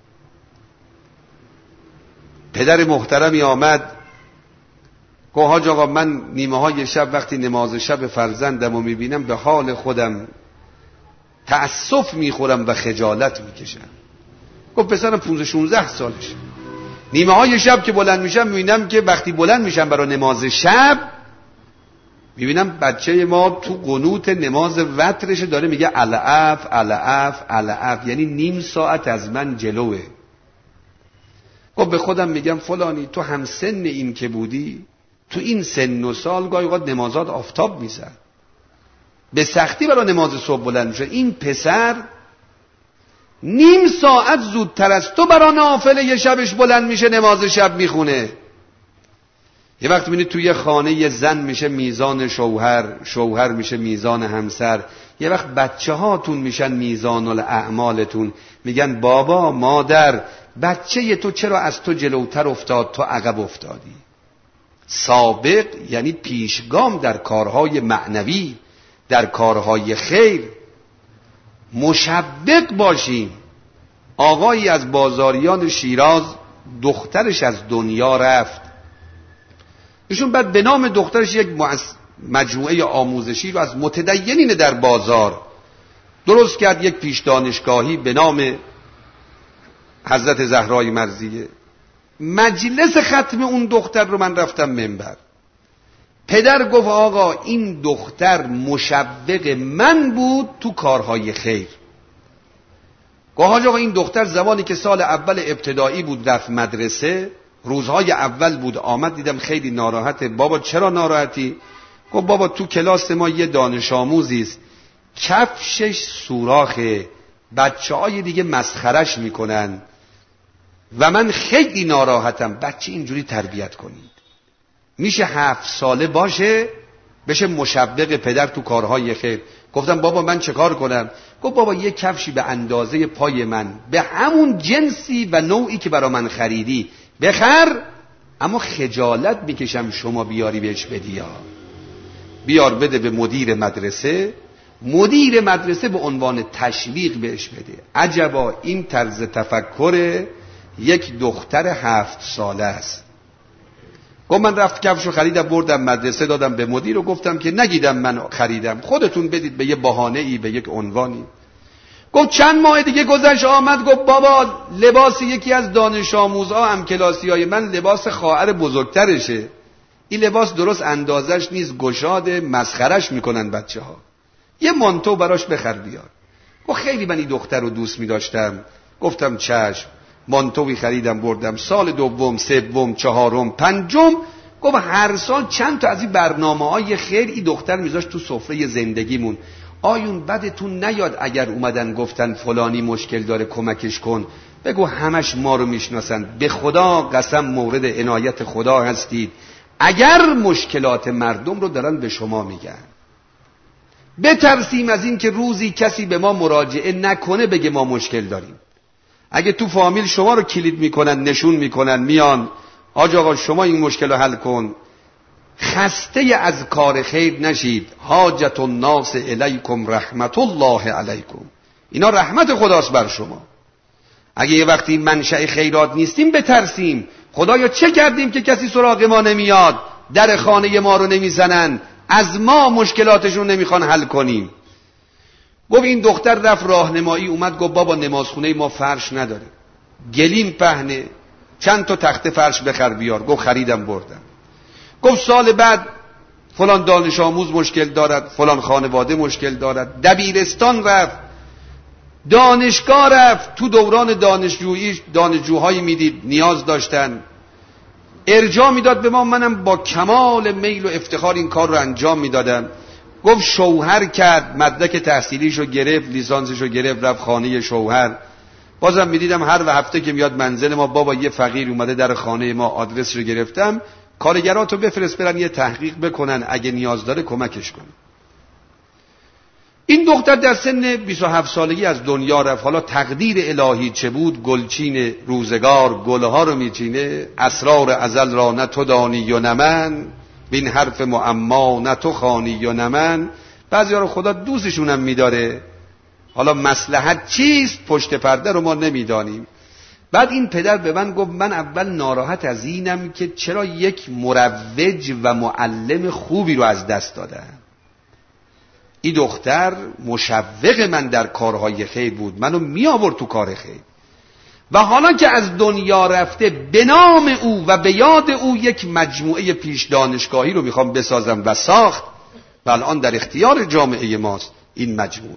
پدر محترمی آمد گفت حاج آقا من نیمه های شب وقتی نماز شب فرزندم رو میبینم به حال خودم تأسف میخورم و خجالت میکشم. گفت پسرم 15-16 سالش، نیمه های شب که بلند میشم میبینم که وقتی بلند میشم برای نماز شب میبینم بچه ما تو قنوت نماز وترش داره میگه العف العف العف، یعنی نیم ساعت از من جلوه. گفت به خودم میگم فلانی تو هم سن این که بودی، تو این سن و سال گاهی اوقات نمازات آفتاب میزد، به سختی برای نماز صبح بلند میشه. این پسر نیم ساعت زودتر از تو برای نافله یه شبش بلند میشه نماز شب میخونه. یه وقت میبینید توی خانه یه زن میشه میزان شوهر، شوهر میشه میزان همسر، یه وقت بچه هاتون میشن میزان الاعمالتون. میگن بابا مادر بچه تو چرا از تو جلوتر افتاد تو عقب افتادی. سابق یعنی پیشگام در کارهای معنوی، در کارهای خیر. مشوق باشیم. آقایی از بازاریان شیراز دخترش از دنیا رفت، ایشون بعد به نام دخترش یک مجموعه آموزشی رو از متدینین در بازار درست کرد، یک پیش دانشگاهی به نام حضرت زهرای مرضیه. مجلس ختم اون دختر رو من رفتم منبر. پدر گفت آقا این دختر مشوق من بود تو کارهای خیر. گفت آقا این دختر زمانی که سال اول ابتدایی بود رفت مدرسه، روزهای اول بود آمد دیدم خیلی ناراحته. بابا چرا ناراحتی؟ گفت بابا تو کلاس ما یه دانش آموزی است کفشش سوراخه، بچه‌های دیگه مسخرش میکنن و من خیلی ناراحتم. بچه اینجوری تربیت کنید، میشه 7 ساله باشه بشه مشوق پدر تو کارهای خیر. گفتم بابا من چه کار کنم؟ گفت بابا یه کفشی به اندازه پای من به همون جنسی و نوعی که برا من خریدی بخر، اما خجالت میکشم شما بیاری بهش بدی. بیار بده به مدیر مدرسه، مدیر مدرسه به عنوان تشویق بهش بده. عجبا این طرز تفکر یک دختر 7 ساله است. گفت من رفت کفشو خریدم بردم مدرسه دادم به مدیر و گفتم که نگیدم من خریدم، خودتون بدید به یه بهانه‌ای به یک عنوانی. گفت چند ماه دیگه گذشت آمد گفت بابا لباس یکی از دانش آموزها هم کلاسیای من لباس خواهر بزرگترشه، این لباس درست اندازش نیست، گشاد مسخرش میکنن بچه‌ها، یه مانتو براش بخر بیار. گفت خیلی من این دختر رو دوست می‌داشتم. گفتم چشم. مانتوی خریدم بردم. سال دوم، سوم، چهارم، پنجم، گفت هر سال چند تا از این برنامه‌های خیر این دختر میذاشت تو سفره زندگیمون. آیون بدتون نیاد اگر اومدن گفتن فلانی مشکل داره کمکش کن، بگو همش ما رو میشناسن، به خدا قسم مورد عنایت خدا هستید. اگر مشکلات مردم رو دارن به شما میگن، بترسیم از این که روزی کسی به ما مراجعه نکنه بگه ما مشکل داریم. اگه تو فامیل شما رو کلید میکنن، نشون میکنن، میان حاج آقا شما این مشکل رو حل کن، خسته از کار خیر نشید. حاجت الناس الیکم رحمت الله علیکم. اینا رحمت خداست بر شما. اگه یه وقتی منشأ خیرات نیستیم بترسیم، خدایا چه کردیم که کسی سراغ ما نمیاد، در خانه ما رو نمیزنن، از ما مشکلاتشون نمیخوان حل کنیم. گفت این دختر رفت راهنمایی، اومد گفت بابا نمازخونه ما فرش نداره، گلیم پهنه، چند تا تخته فرش بخر بیار. گفت خریدم بردم. گفت سال بعد فلان دانش آموز مشکل دارد، فلان خانواده مشکل دارد. دبیرستان رفت، دانشگاه رفت، تو دوران دانشجویی دانشجوهایی میدید نیاز داشتن، ارجاع میداد به ما، منم با کمال میل و افتخار این کار رو انجام میدادم. گفت شوهر کرد، مدرک تحصیلیشو گرفت، لیسانسشو گرفت، رفت خانه شوهر. بازم میدیدم هر هفته که میاد منزل ما، بابا یه فقیر اومده در خانه ما، آدرسشو گرفتم، کارگراتو بفرست برن یه تحقیق بکنن، اگه نیاز داره کمکش کنن. این دختر در سن 27 سالگی از دنیا رفت. حالا تقدیر الهی چه بود؟ گلچین روزگار گلها رو میچینه، اسرار ازل را نه تو دانی و نه من، بین حرف معما نه تو خوانی و نه من. بعضیا رو خدا دوستشونم میداره، حالا مصلحت چیست پشت پرده رو ما نمیدانیم. بعد این پدر به من گفت من اول ناراحت از اینم که چرا یک مروج و معلم خوبی رو از دست دادم. این دختر مشوق من در کارهای خیر بود، منو می آورد تو کار خیر، و حالا که از دنیا رفته به نام او و به یاد او یک مجموعه پیش دانشگاهی رو میخوام بسازم و ساخت و الان در اختیار جامعه ماست این مجموعه.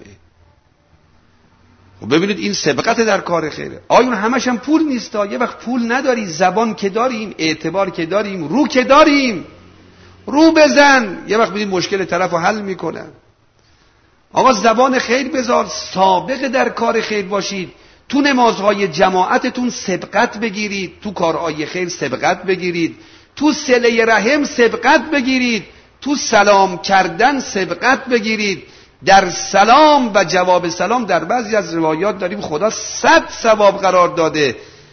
و ببینید این سبقت در کار خیره. آیون همش هم پول نیستا، یه وقت پول نداری، زبان که داریم، اعتبار که داریم، رو که داریم، رو بزن، یه وقت ببینید مشکل طرف رو حل میکنن. آقا زبان خیر بذار، سابق در کار خیر باشید، تو نمازهای جماعتتون سبقت بگیرید، تو کارهای خیر سبقت بگیرید، تو صله رحم سبقت بگیرید، تو سلام کردن سبقت بگیرید. در سلام و جواب سلام در بعضی از روایات داریم خدا 100 ثواب قرار داده،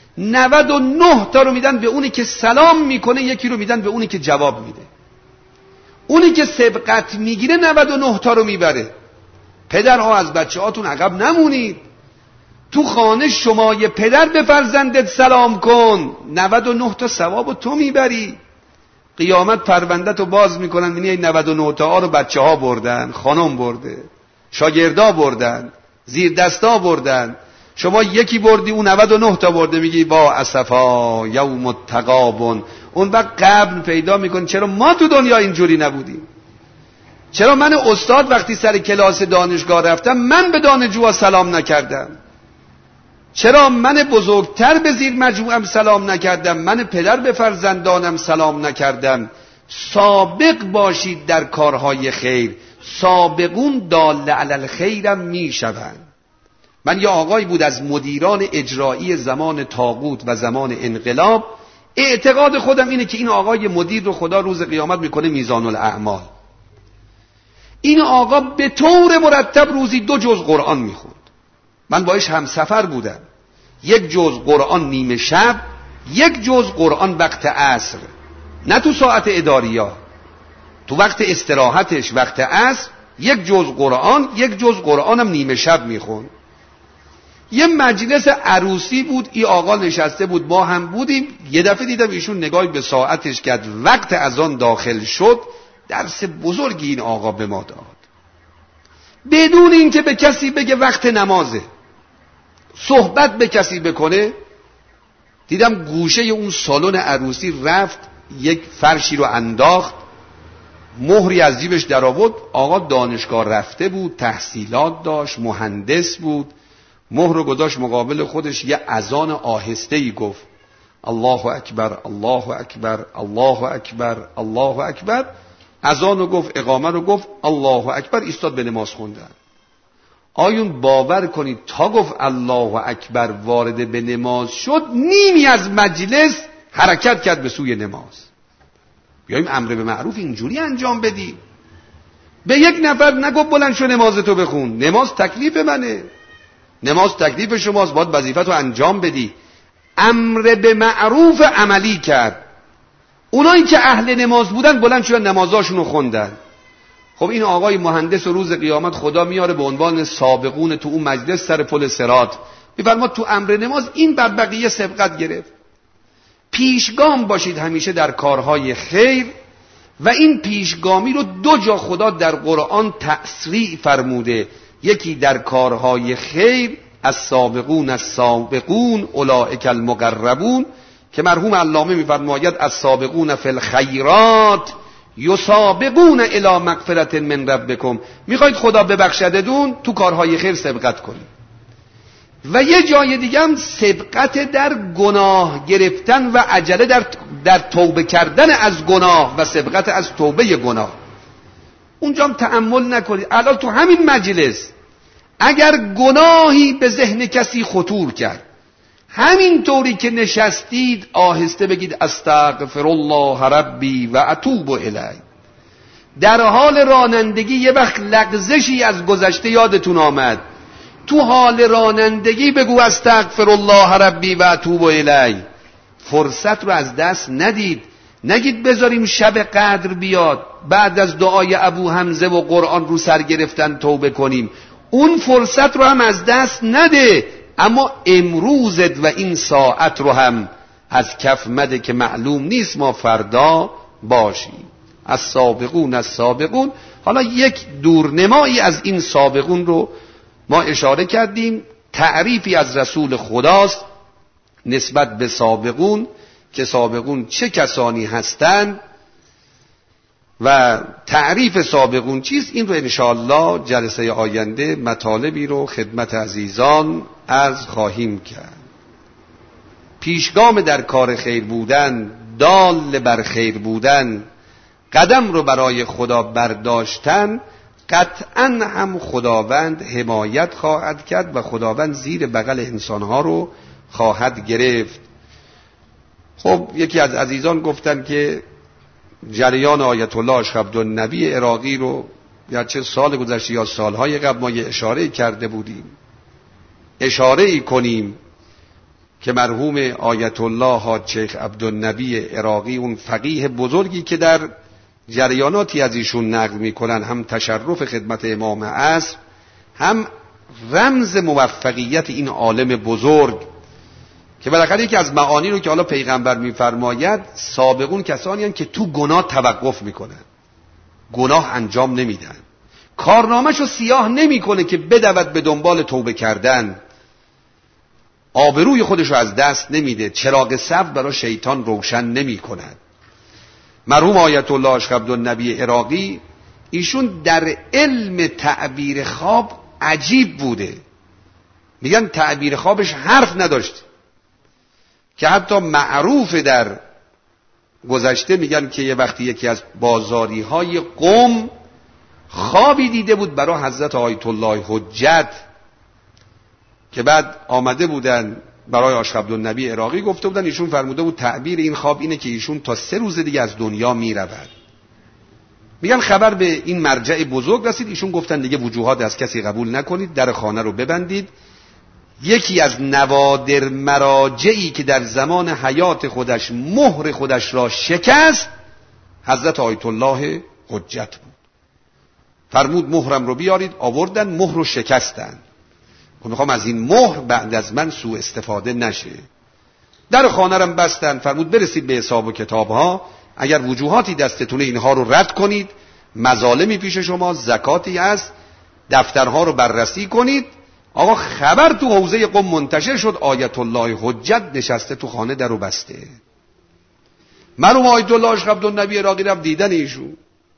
99 تا رو میدن به اونی که سلام میکنه، یکی رو میدن به اونی که جواب میده. اونی که سبقت میگیره 99 تا رو میبره. پدرها از بچه هاتون عقب نمونید. تو خانه شما یه پدر به فرزندت سلام کن، 99 تا ثواب تو میبری. قیامت پروندت رو باز میکنن، میبینی 99 تا ها رو بچه ها بردن، خانم برده، شاگردا بردن، زیر دستا بردن، شما یکی بردی اون 99 تا برده، میگی با اسفا یوم التغابن. اون وقت قبل پیدا میکنی چرا ما تو دنیا اینجوری نبودیم، چرا من استاد وقتی سر کلاس دانشگاه رفتم من به دانشجوها سلام نکردم، چرا من بزرگتر به زیر مجموعم سلام نکردم، من پدر به فرزندانم سلام نکردم. سابق باشید در کارهای خیر، سابقون دال علی الخیرم میشوند. من یه آقای بود از مدیران اجرایی زمان طاغوت و زمان انقلاب، اعتقاد خودم اینه که این آقای مدیر رو خدا روز قیامت میکنه میزان الاعمال. این آقا به طور مرتب روزی 2 جزء قرآن میخوند. من باش همسفر بودم، 1 جزء قرآن نیمه شب، 1 جزء قرآن وقت عصر، نه تو ساعت اداریا، تو وقت استراحتش وقت عصر 1 جزء قرآن، 1 جزء قرآن هم نیمه شب میخوند. یه مجلس عروسی بود، این آقا نشسته بود، با هم بودیم، یه دفعه دیدم ایشون نگاهی به ساعتش کرد، وقت اذان داخل شد. درس بزرگی این آقا به ما داد، بدون اینکه به کسی بگه وقت نمازه، صحبت به کسی بکنه. دیدم گوشه اون سالن عروسی رفت، یک فرشی رو انداخت، مهری از جیبش در آورد. آقا دانشگاه رفته بود، تحصیلات داشت، مهندس بود، مهر رو گذاشت مقابل خودش، یه اذان آهسته‌ای گفت الله اکبر الله اکبر الله اکبر الله اکبر. اذان رو گفت، اقامه رو گفت، الله اکبر، ایستاد به نماز خوندن. آیون باور کنید تا گفت الله اکبر وارد به نماز شد، نیمی از مجلس حرکت کرد به سوی نماز. بیاییم امر به معروف اینجوری انجام بدیم. به یک نفر نگفت بلند شو نمازتو بخون، نماز تکلیف منه، نماز تکلیف شماست، باید وظیفتو انجام بدی. امر به معروف عملی کرد. اونایی که اهل نماز بودن بلند شدن نمازاشونو خوندن. خب این آقای مهندس روز قیامت خدا میاره به عنوان سابقون تو اون مجلس سر پل صراط، میفرماد تو امر نماز این بر بقیه سبقت گرفت. پیشگام باشید همیشه در کارهای خیر، و این پیشگامی رو دو جا خدا در قرآن تسریع فرموده، یکی در کارهای خیر السابقون السابقون اولئک المقربون که مرحوم علامه میفرماید السابقون فی الخیرات یسابقون الی مغفرة من ربکم، میخواید خدا ببخشدتون تو کارهای خیر سبقت کنید. و یه جای دیگه هم سبقت در گناه گرفتن و عجله در توبه کردن از گناه و سبقت از توبه گناه. اونجا هم تأمل نکنید. الان تو همین مجلس اگر گناهی به ذهن کسی خطور کرد، همین طوری که نشستید آهسته بگید استغفر الله ربی و اتوب الیه. در حال رانندگی یه وقت لغزشی از گذشته یادتون آمد، تو حال رانندگی بگو استغفر الله ربی و اتوب الیه. فرصت رو از دست ندید. نگید بذاریم شب قدر بیاد بعد از دعای ابو حمزه و قرآن رو سر گرفتن توبه کنیم. اون فرصت رو هم از دست نده، اما امروزت و این ساعت رو هم از کف مده که معلوم نیست ما فردا باشیم. از سابقون. حالا یک دورنمایی از این سابقون رو ما اشاره کردیم. تعریفی از رسول خداست نسبت به سابقون که سابقون چه کسانی هستند و تعریف سابقون چیست. این رو انشاءالله جلسه آینده مطالبی رو خدمت عزیزان عرض خواهیم کرد. پیشگام در کار خیر بودن، دال بر خیر بودن، قدم رو برای خدا برداشتن، قطعا هم خداوند حمایت خواهد کرد و خداوند زیر بغل انسانها رو خواهد گرفت. خب یکی از عزیزان گفتن که جریان آیت الله اشرف عبدالنبی عراقی رو یا چه سال گذشته یا سالهای قبل ما یه اشاره کرده بودیم، اشاره کنیم که مرحوم آیت الله حاج شیخ عبدالنبی عراقی، اون فقیه بزرگی که در جریاناتی از ایشون نقل میکنن، هم تشرف خدمت امام عصر، هم رمز موفقیت این عالم بزرگ، که بالاخره یکی از معانی رو که حالا پیغمبر میفرماید سابقون کسانی هستند که تو گناه توقف میکنن، گناه انجام نمیدن، کارنامه‌شو سیاه نمیکنه که بدود به دنبال توبه کردن، آبروی خودش رو از دست نمیده، چراغ صبر برای شیطان روشن نمیکند. مرحوم آیت الله اشرف عبدالنبی عراقی ایشون در علم تعبیر خواب عجیب بوده. میگن تعبیر خوابش حرف نداشت که حتی معروف در گذشته میگن که یه وقتی یکی از بازاری های قم خوابی دیده بود برای حضرت آیت الله حجت، که بعد آمده بودن برای اشرف عبدالنبی عراقی گفته بودن، ایشون فرموده بود تعبیر این خواب اینه که ایشون تا 3 روز دیگه از دنیا میرود. میگن خبر به این مرجع بزرگ رسید، ایشون گفتن دیگه وجوهات از کسی قبول نکنید، در خانه رو ببندید. یکی از نوادر مراجعی که در زمان حیات خودش مهر خودش را شکست حضرت آیت الله حجت بود. فرمود مهرم رو بیارید، آوردن، مهر رو شکستن. میخوام از این مهر بعد از من سوء استفاده نشه. در خانه رم بستن، فرمود برسید به حساب و کتاب ها، اگر وجوهاتی دستتونه اینها رو رد کنید، مظالمی پیش شما، زکاتی هست، دفترها رو بررسی کنید. آقا خبر تو حوزه قم منتشر شد آیت الله حجت نشسته تو خانه، درو بسته. مرحوم آیت الله اشرف عبدالنبی عراقی رفت دیدن ایشون،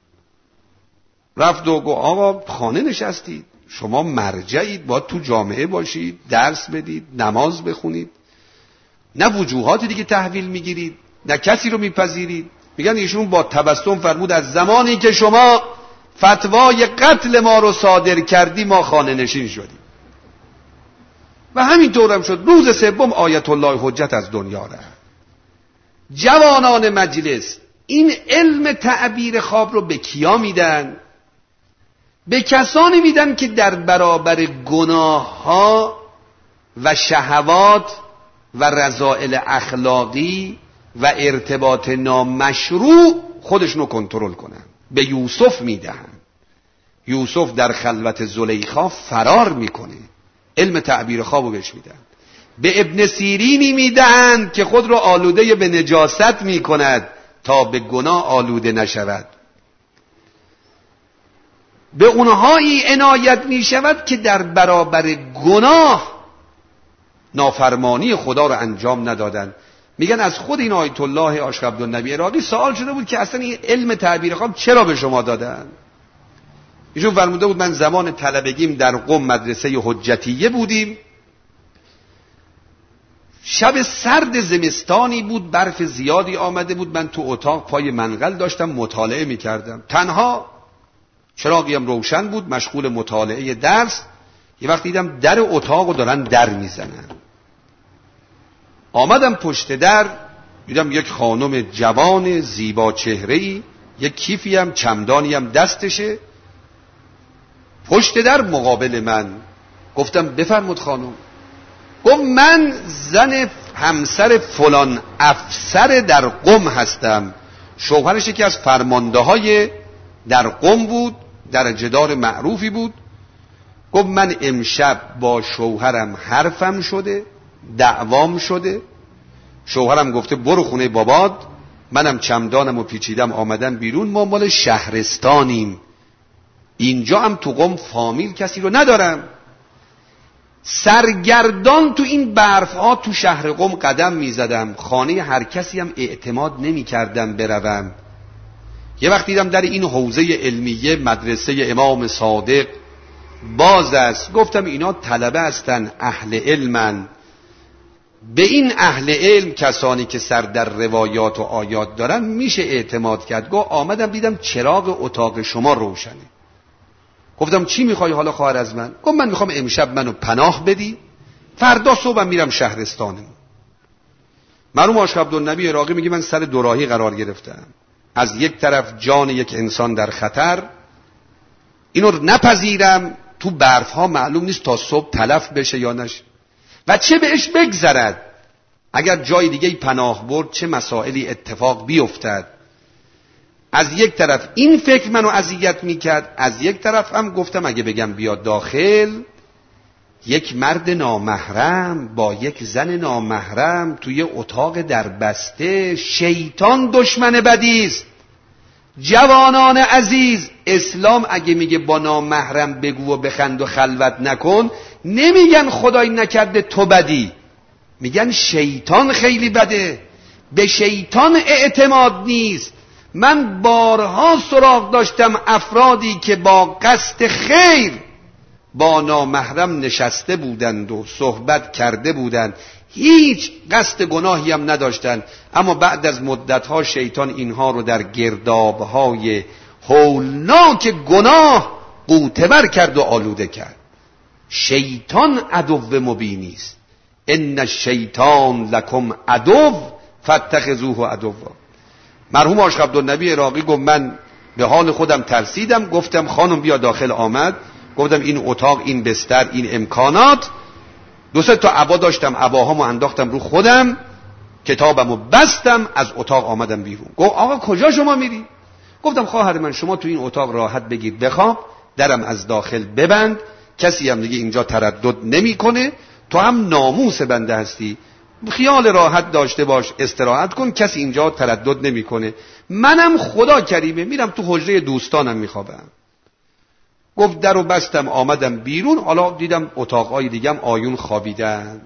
رفت و گفت آقا خانه نشستید، شما مرجعید، باید تو جامعه باشید، درس بدید، نماز بخونید، نه وجوهاتی دیگه تحویل میگیرید، نه کسی رو میپذیرید. میگن ایشون با تبسم فرمود از زمانی که شما فتوای قتل ما رو صادر کردی ما خانه نشین شدیم. و همین طورم شد. روز سوم آیت الله حجت از دنیا رفت. جوانان مجلس این علم تعبیر خواب رو به کیا میدن؟ به کسانی میدن که در برابر گناه ها و شهوات و رذائل اخلاقی و ارتباط نامشروع خودشونو کنترل کنن. به یوسف میدهن. یوسف در خلوت زلیخا فرار میکنه، علم تعبیر خوابو بهش میدن. به ابن سیرینی میدن که خود رو آلوده به نجاست میکند تا به گناه آلوده نشود. به اونهایی عنایت میشود که در برابر گناه نافرمانی خدا رو انجام ندادن. میگن از خود این آیت الله عاشق عبدالنبی عراقی سوال شده بود که اصلا این علم تعبیر خواب چرا به شما دادن؟ ایشون فرموده بود من زمان طلبگیم در قم مدرسه حجتیه بودیم، شب سرد زمستانی بود، برف زیادی آمده بود، من تو اتاق پای منقل داشتم مطالعه میکردم، تنها چراغیم روشن بود، مشغول مطالعه درس. یه وقت دیدم در اتاقو دارن در میزنن، آمدم پشت در، دیدم یک خانم جوان زیبا چهره‌ای، یک کیفی هم چمدانی هم دستشه، پشت در مقابل من. گفتم بفرمود خانم. گفت من زن همسر فلان افسر در قم هستم. شوهرش یکی از فرمانده‌های در قم بود، درجه‌دار معروفی بود. گفت من امشب با شوهرم حرفم شده، دعوام شده، شوهرم گفته برو خونه بابات، منم چمدانم و پیچیدم آمدم بیرون، ما مال شهرستانیم، اینجا هم تو قم فامیل کسی رو ندارم. سرگردان تو این برفها تو شهر قم قدم میزدم، خانه هر کسی هم اعتماد نمی کردم بروم. یه وقت دیدم در این حوزه علمیه مدرسه امام صادق باز است، گفتم اینا طلبه هستن، اهل علمن، به این اهل علم کسانی که سر در روایات و آیات دارن میشه اعتماد کرد. گفت آمدم دیدم چراغ اتاق شما روشنه. گفتم چی میخوای حالا خواهر از من؟ گفت من میخوام امشب منو پناه بدی، فردا صبحم میرم شهرستانم. مرحوم عاشق عبدالنبی عراقی میگه من سر دوراهی قرار گرفتم، از یک طرف جان یک انسان در خطر، اینو نپذیرم، تو برف ها معلوم نیست تا صبح تلف بشه یا نشه و چه بهش بگذرد، اگر جای دیگه پناه برد چه مسائلی اتفاق بیفتد. از یک طرف این فکر منو اذیت میکرد، از یک طرف هم گفتم اگه بگم بیاد داخل، یک مرد نامحرم با یک زن نامحرم توی اتاق در بسته، شیطان دشمن بدیست. جوانان عزیز، اسلام اگه میگه با نامحرم بگو و بخند و خلوت نکن، نمیگن خدای نکرده تو بدی، میگن شیطان خیلی بده، به شیطان اعتماد نیست. من بارها سراغ داشتم افرادی که با قصد خیر با نامحرم نشسته بودند و صحبت کرده بودند، هیچ قصد گناهی هم نداشتند، اما بعد از مدتها شیطان اینها رو در گردابهای هولناک گناه غوطه‌ور کرد و آلوده کرد. شیطان عدو مبینی است، ان الشیطان لکم عدو فاتخذوه عدوا. مرحوم عاشق عبدالنبی عراقی گفت من به حال خودم ترسیدم، گفتم خانم بیا داخل. آمد، گفتم این اتاق، این بستر، این امکانات، دو سه تا عبا داشتم، عباهامو انداختم رو خودم، کتابمو بستم، از اتاق آمدم بیرون. گفت آقا کجا شما میری؟ گفتم خواهر من شما تو این اتاق راحت بگیر بخواب، درم از داخل ببند، کسی هم دیگه اینجا تردد نمیکنه، تو هم ناموس بنده هستی، خیال راحت داشته باش، استراحت کن، کسی اینجا تردد نمیکنه، منم خدا کریمه میرم تو حجره دوستانم میخوابم. گفت درو بستم، آمدم بیرون. حالا دیدم اتاقای دیگه هم آیون خوابیدن.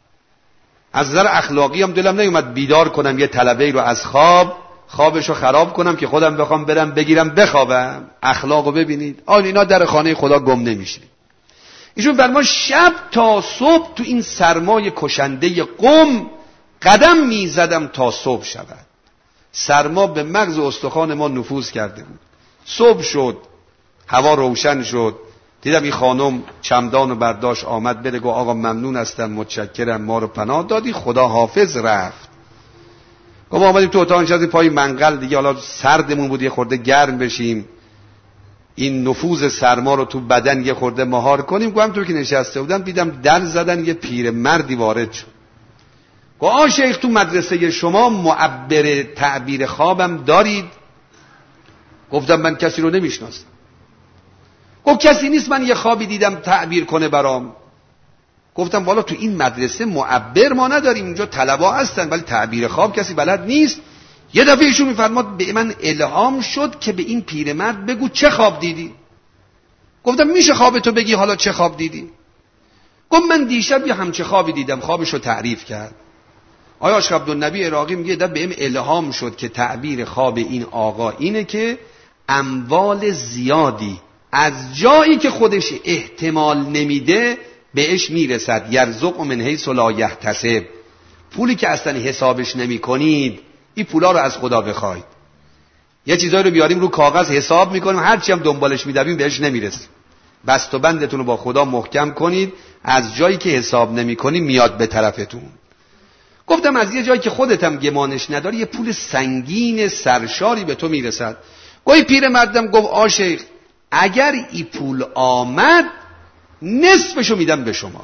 از نظر اخلاقی هم دلم نیومد بیدار کنم یه طلبه رو از خوابشو خراب کنم که خودم بخوام برم بگیرم بخوابم. اخلاقو ببینید، اینا در خانه خدا گم نمیشه. ایشون فرما شب تا صبح تو این سرمای کشنده قم قدم میزدم تا صبح شود. سرما به مغز استخوان ما نفوذ کرده بود. صبح شد، هوا روشن شد، دیدم این خانم چمدانو برداشت آمد بره. گفت آقا ممنون هستم، متشکرم، ما رو پناه دادی، خدا حافظ. رفت. گفت ما آمدیم تو اتاق نشستیم پای منقل دیگه، حالا سردمون بود یه خورده گرم بشیم، این نفوذ سرما رو تو بدن یه خورده مهار کنیم. گفتم تو که نشسته بودم دیدم در زدن، یه پیر مردی وارد شد. گفت شیخ تو مدرسه شما معبر تعبیر خوابم دارید؟ گفتم من کسی رو نمیشناسم. گفت کسی نیست من یه خوابی دیدم تعبیر کنه برام. گفتم والا تو این مدرسه معبر ما نداریم، اینجا طلبا هستن ولی تعبیر خواب کسی بلد نیست. یه دفعه ایشون میفرماد به من الهام شد که به این پیرمرد بگو چه خواب دیدی. گفتم میشه خوابتو بگی حالا چه خواب دیدی؟ گفت من دیشب یه همچه خوابی دیدم. خوابشو تعریف کرد. آیا عاشق عبدالنبی عراقی میگه ده بهم الهام شد که تعبیر خواب این آقا اینه که اموال زیادی از جایی که خودش احتمال نمیده بهش میرسد. یرزق من حیث لا یحتسب. پولی که اصلا حسابش نمی کنید این پولا رو از خدا بخواید. یه چیزایی رو بیاریم رو کاغذ حساب میکنیم، هرچی هم دنبالش میدویم بهش نمیرسیم. بست و بندتون رو با خدا محکم کنید، از جایی که حساب نمی کنید میاد به طرفتون. گفتم از یه جایی که خودت هم گمانش نداری یه پول سنگین سرشاری به تو میرسد. گوی پیر مردم گفت عاشق اگر این پول آمد نصفشو میدم به شما.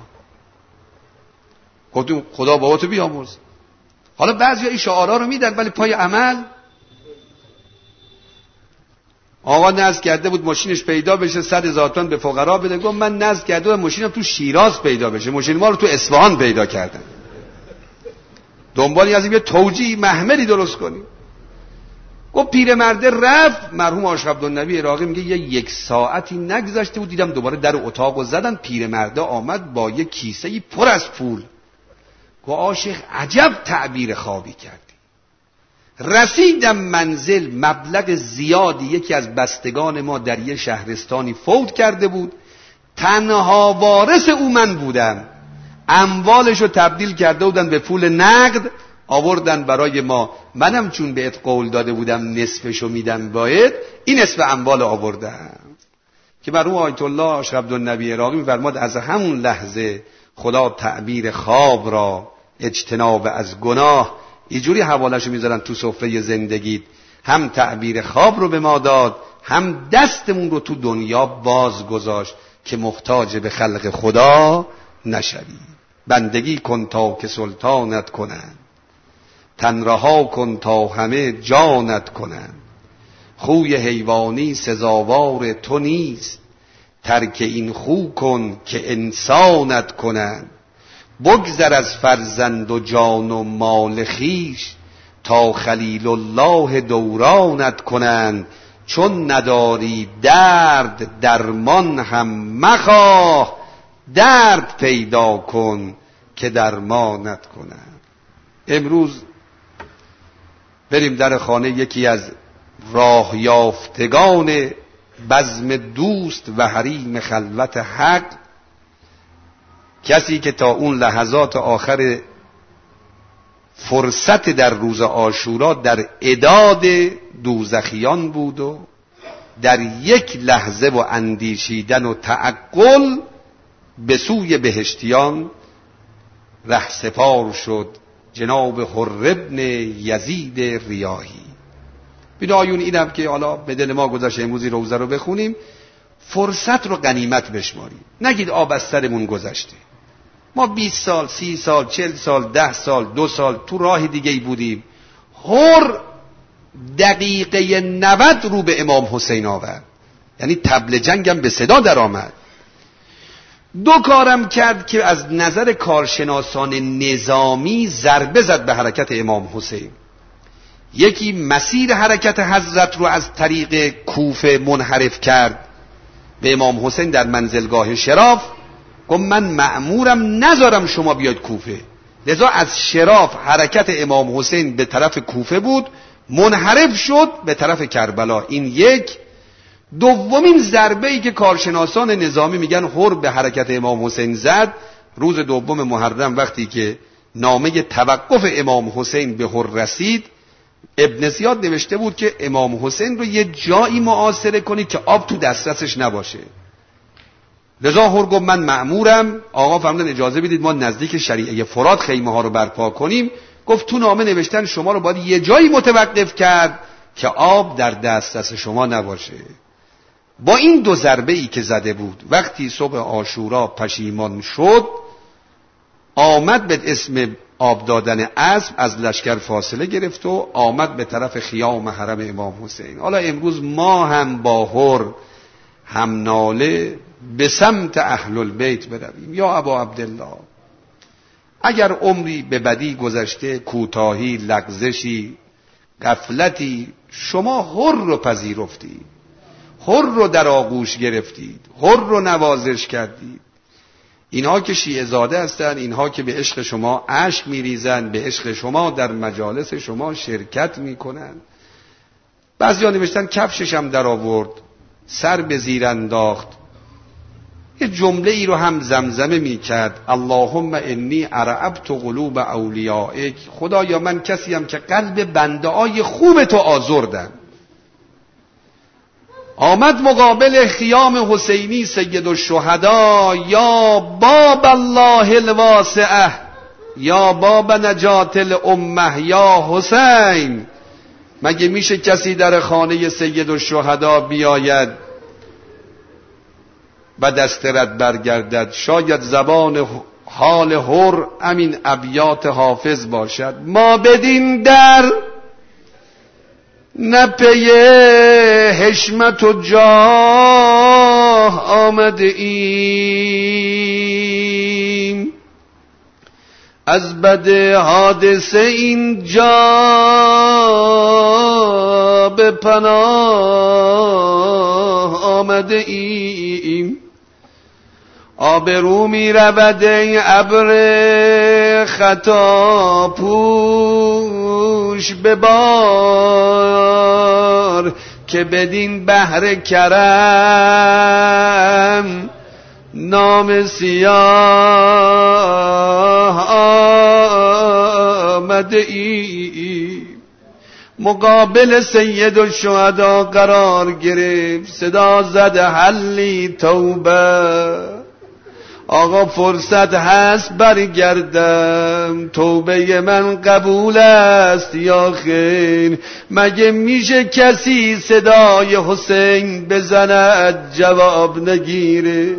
گفتم خدا باباتو بیامرز. حالا بعضی این شعارها رو میدن ولی پای عمل. آقا نذر کرده بود ماشینش پیدا بشه 100,000 تومان به فقرا بده. گفت من نذر کرده بود ماشینم تو شیراز پیدا بشه، ماشین ما رو تو اصفهان پیدا کردن. دنبالی از این یه توجیه محملی درست کنیم. گفت پیرمرده رفت. مرحوم عاشق عبدالنبی عراقی میگه یک ساعتی نگذشته بود دیدم دوباره در اتاقو زدن. پیرمرده آمد با یک کیسه پر از پول. گفت عاشق عجب تعبیر خوابی کردی. رسیدم منزل مبلغ زیادی یکی از بستگان ما در یه شهرستانی فوت کرده بود، تنها وارث او من بودم. اموالشو تبدیل کرده بودن به پول نقد آوردن برای ما. منم چون بهت قول داده بودم نصفشو میدم باید این نصف اموال آوردم. که مرحوم آیت الله عاشق عبدالنبی عراقی میفرماد از همون لحظه خدا تعبیر خواب را، اجتناب از گناه، اینجوری حوالهشو میذارن تو سفره زندگیت. هم تعبیر خواب رو به ما داد، هم دستمون رو تو دنیا باز گذاشت که محتاج به خلق خدا نشوی. بندگی کن تا که سلطانت کنن، تن رها کن تا همه جانت کنن. خوی حیوانی سزاوار تو نیست، ترک این خو کن که انسانت کنن. بگذر از فرزند و جان و مال خویش، تا خلیل الله دورانت کنند. چون نداری درد درمان هم مخواه، درد پیدا کن که درمانت کنند. امروز بریم در خانه یکی از راه یافتگان بزم دوست و حریم خلوت حق، کسی که تا اون لحظات آخر فرصت در روز عاشورا در اعداد دوزخیان بود و در یک لحظه و اندیشیدن و تعقل به سوی بهشتیان رهسپار شد، جناب حر ابن یزید ریاحی. بینایون اینم که حالا به دل ما گذشت امروزی روزه رو بخونیم، فرصت رو غنیمت بشماریم. نگید آب از سرمون گذشته. ما 20 سال، 30 سال، 40 سال، 10 سال، 2 سال تو راه دیگه ای بودیم. هر دقیقه 90 رو به امام حسین آورد، یعنی طبل جنگم به صدا در آمد. 2 کارم کرد که از نظر کارشناسان نظامی ضربه زد به حرکت امام حسین. یکی مسیر حرکت حضرت رو از طریق کوفه منحرف کرد به امام حسین در منزلگاه شراف. گفت من مأمورم نذارم شما بیاید کوفه. لذا از شراف حرکت امام حسین به طرف کوفه بود، منحرف شد به طرف کربلا. این یک. دومین ضربه ای که کارشناسان نظامی میگن هر به حرکت امام حسین زد، روز 2 محرم وقتی که نامه توقف امام حسین به هر رسید، ابن زیاد نوشته بود که امام حسین رو یه جایی محاصره کنید که آب تو دسترسش نباشه. لذا هر گفت من مأمورم. آقا فرمودن اجازه بدید ما نزدیک شریعه فرات خیمه ها رو برپا کنیم. گفت تو نامه نوشتن شما رو باید یه جایی متوقف کرد که آب در دسترس شما نباشه. با این 2 ضربه ای که زده بود، وقتی صبح عاشورا پشیمان شد، آمد به اسم آب دادن اسب از لشکر فاصله گرفت و آمد به طرف خیام حرم امام حسین. حالا امروز ما هم با هر همناله به سمت اهل البیت برویم. یا ابا عبدالله، اگر عمری به بدی گذشته، کوتاهی، لغزشی، غفلتی، شما حر رو پذیرفتید، حر رو در آغوش گرفتید، حر رو نوازش کردید. اینها که شیعه زاده هستند، اینها که به عشق شما اشک میریزند، به عشق شما در مجالس شما شرکت میکنند. بعضیا نوشتن کفشش هم در آورد، سر به زیر انداخت، یه جمله ای رو هم زمزمه میکرد: اللهم انی ارعبت قلوب اولیائک. خدایا من کسی هم که قلب بنده های خوب تو آزردم. آمد مقابل خیام حسینی سید الشهدا: یا باب الله الواسعه، یا باب نجات الامه، یا حسین. مگه میشه کسی در خانه سید الشهدا بیاید و دست رد برگردد؟ شاید زبان حال حر همین ابیات حافظ باشد: ما بدین در نه پی حشمت و جاه آمده ایم، از بد حادثه اینجا به پناه آمده ایم. آبرو می رود ای ابر خطا پوش ببار، که بدین بحر کرم نام سیاه آمده ای. مقابل سید الشهدا قرار گرفت، صدا زد حلی توبه. آقا فرصت هست برگردم، توبه من قبول است یا خیر؟ مگه میشه کسی صدای حسین بزند جواب نگیره؟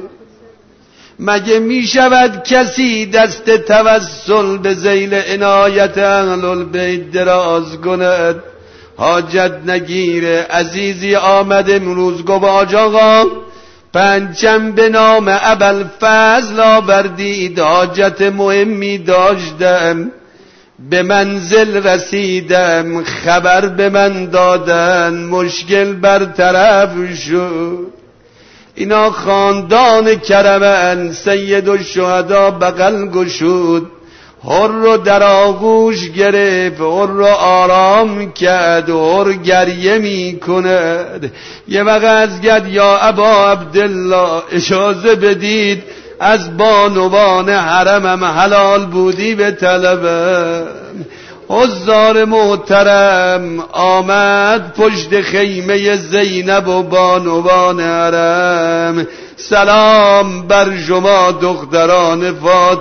مگه میشود کسی دست توسل به ذیل عنایت اهل البیت دراز کند حاجت نگیره؟ عزیزی آمد امروز گفت آقا پنجم به نام ابوالفضل آوردید، حاجت مهمی داشتم، به منزل رسیدم، خبر به من دادن، مشکل برطرف شد. اینا خاندان کرمن. سید الشهدا بغل گشود، حر رو در آغوش گرفت، حر رو آرام کرد، حر گریه می کند. یه وقت از گد: یا ابا عبدالله اجازه بدید از بانوان حرمم حلال بودی به طلبم. حضار محترم آمد پشت خیمه زینب و بانوان حرم: سلام بر شما دختران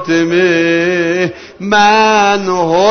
فاطمه، من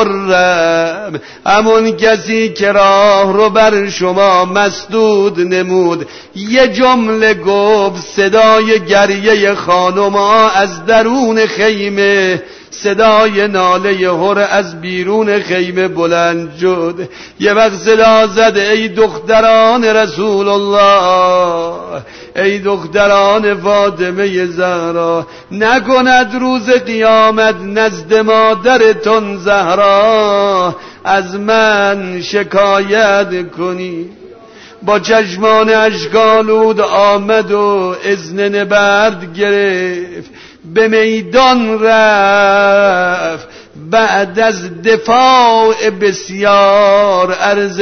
حرم، همون کسی که راه رو بر شما مسدود نمود. یه جمله گفت، صدای گریه خانم‌ها از درون خیمه، صدای ناله حر از بیرون خیمه بلند شد. یه وقت صدا زد: ای دختران رسول الله، ای دختران فاطمه زهرا، نکند روز قیامت نزد مادرتون زهرا از من شکایت کنی. با چشمان اشکالود آمد و اذن نبرد گرفت، به میدان رفت. بعد از دفاع بسیار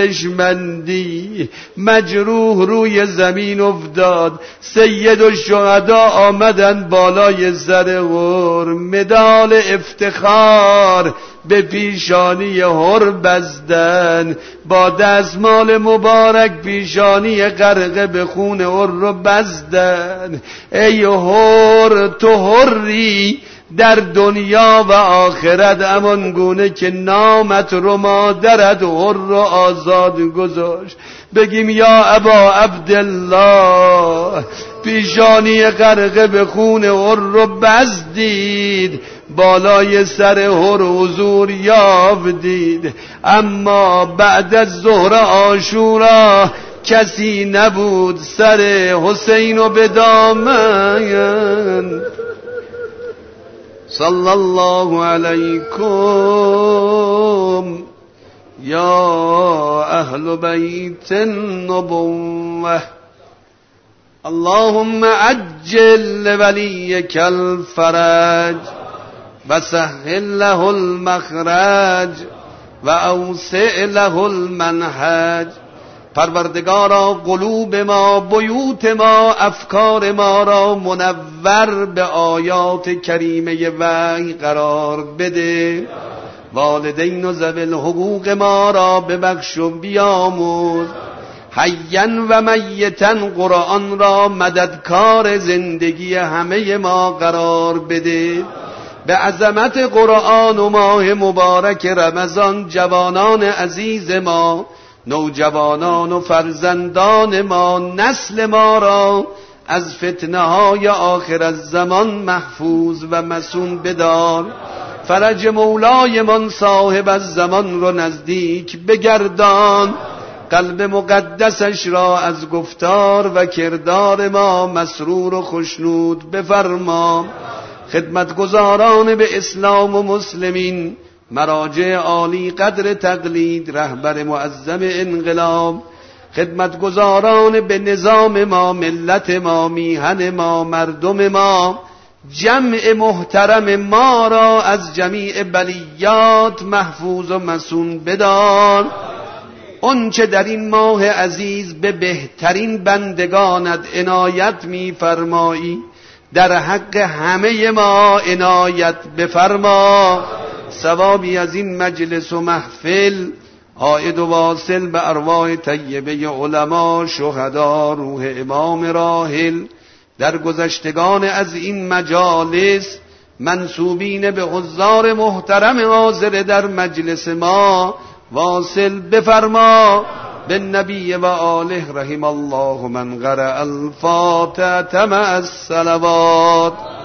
ارزشمندی مجروح روی زمین افتاد. سید الشهدا آمدن بالای سر حر، مدال افتخار به پیشانی حر بستن، با دستمال مبارک پیشانی غرقه به خون حر رو بستن. ای حر، تو حری در دنیا و آخرت، همان گونه که نامت رو مادرت حر رو آزاد گذاشت. بگیم یا ابا عبدالله، پیشانی غرقه به خون حر رو بستید، بالای سر حر حضور یافتید. اما بعد از ظهر عاشورا کسی نبود سر حسین و به دامن. صلی الله علیکم یا اهل بیت النبوة. اللهم عجل لولیک الفرج و سهل له المخرج و اوسع له المنهج. پروردگارا قلوب ما، بیوت ما، افکار ما را منور به آیات کریمه وحی قرار بده. والدین و ذوی الحقوق ما را ببخش و بیامرز. حیا و میتا قرآن را مددکار زندگی همه ما قرار بده. به عظمت قرآن و ماه مبارک رمضان جوانان عزیز ما، نوجوانان و فرزندان ما، نسل ما را از فتنه های آخر الزمان محفوظ و مصون بدار. فرج مولای من صاحب الزمان رو نزدیک بگردان. قلب مقدسش را از گفتار و کردار ما مسرور و خشنود بفرما. خدمتگزاران به اسلام و مسلمین، مراجع عالی قدر تقلید، رهبر معظم انقلاب، خدمتگزاران به نظام ما، ملت ما، میهن ما، مردم ما، جمع محترم ما را از جمیع بلیات محفوظ و مصون بدار. اون چه در این ماه عزیز به بهترین بندگانت عنایت می فرمایی، در حق همه ما عنایت بفرما. ثوابی از این مجلس و محفل عائد و واصل به ارواح طیبه علما، شهدا، روح امام راحل، در گذشتگان از این مجالس، منسوبین به حضار محترم حاضر در مجلس ما واصل بفرما. بالنبی و آله رحم الله من قرأ الفاتحة مع الصلوات.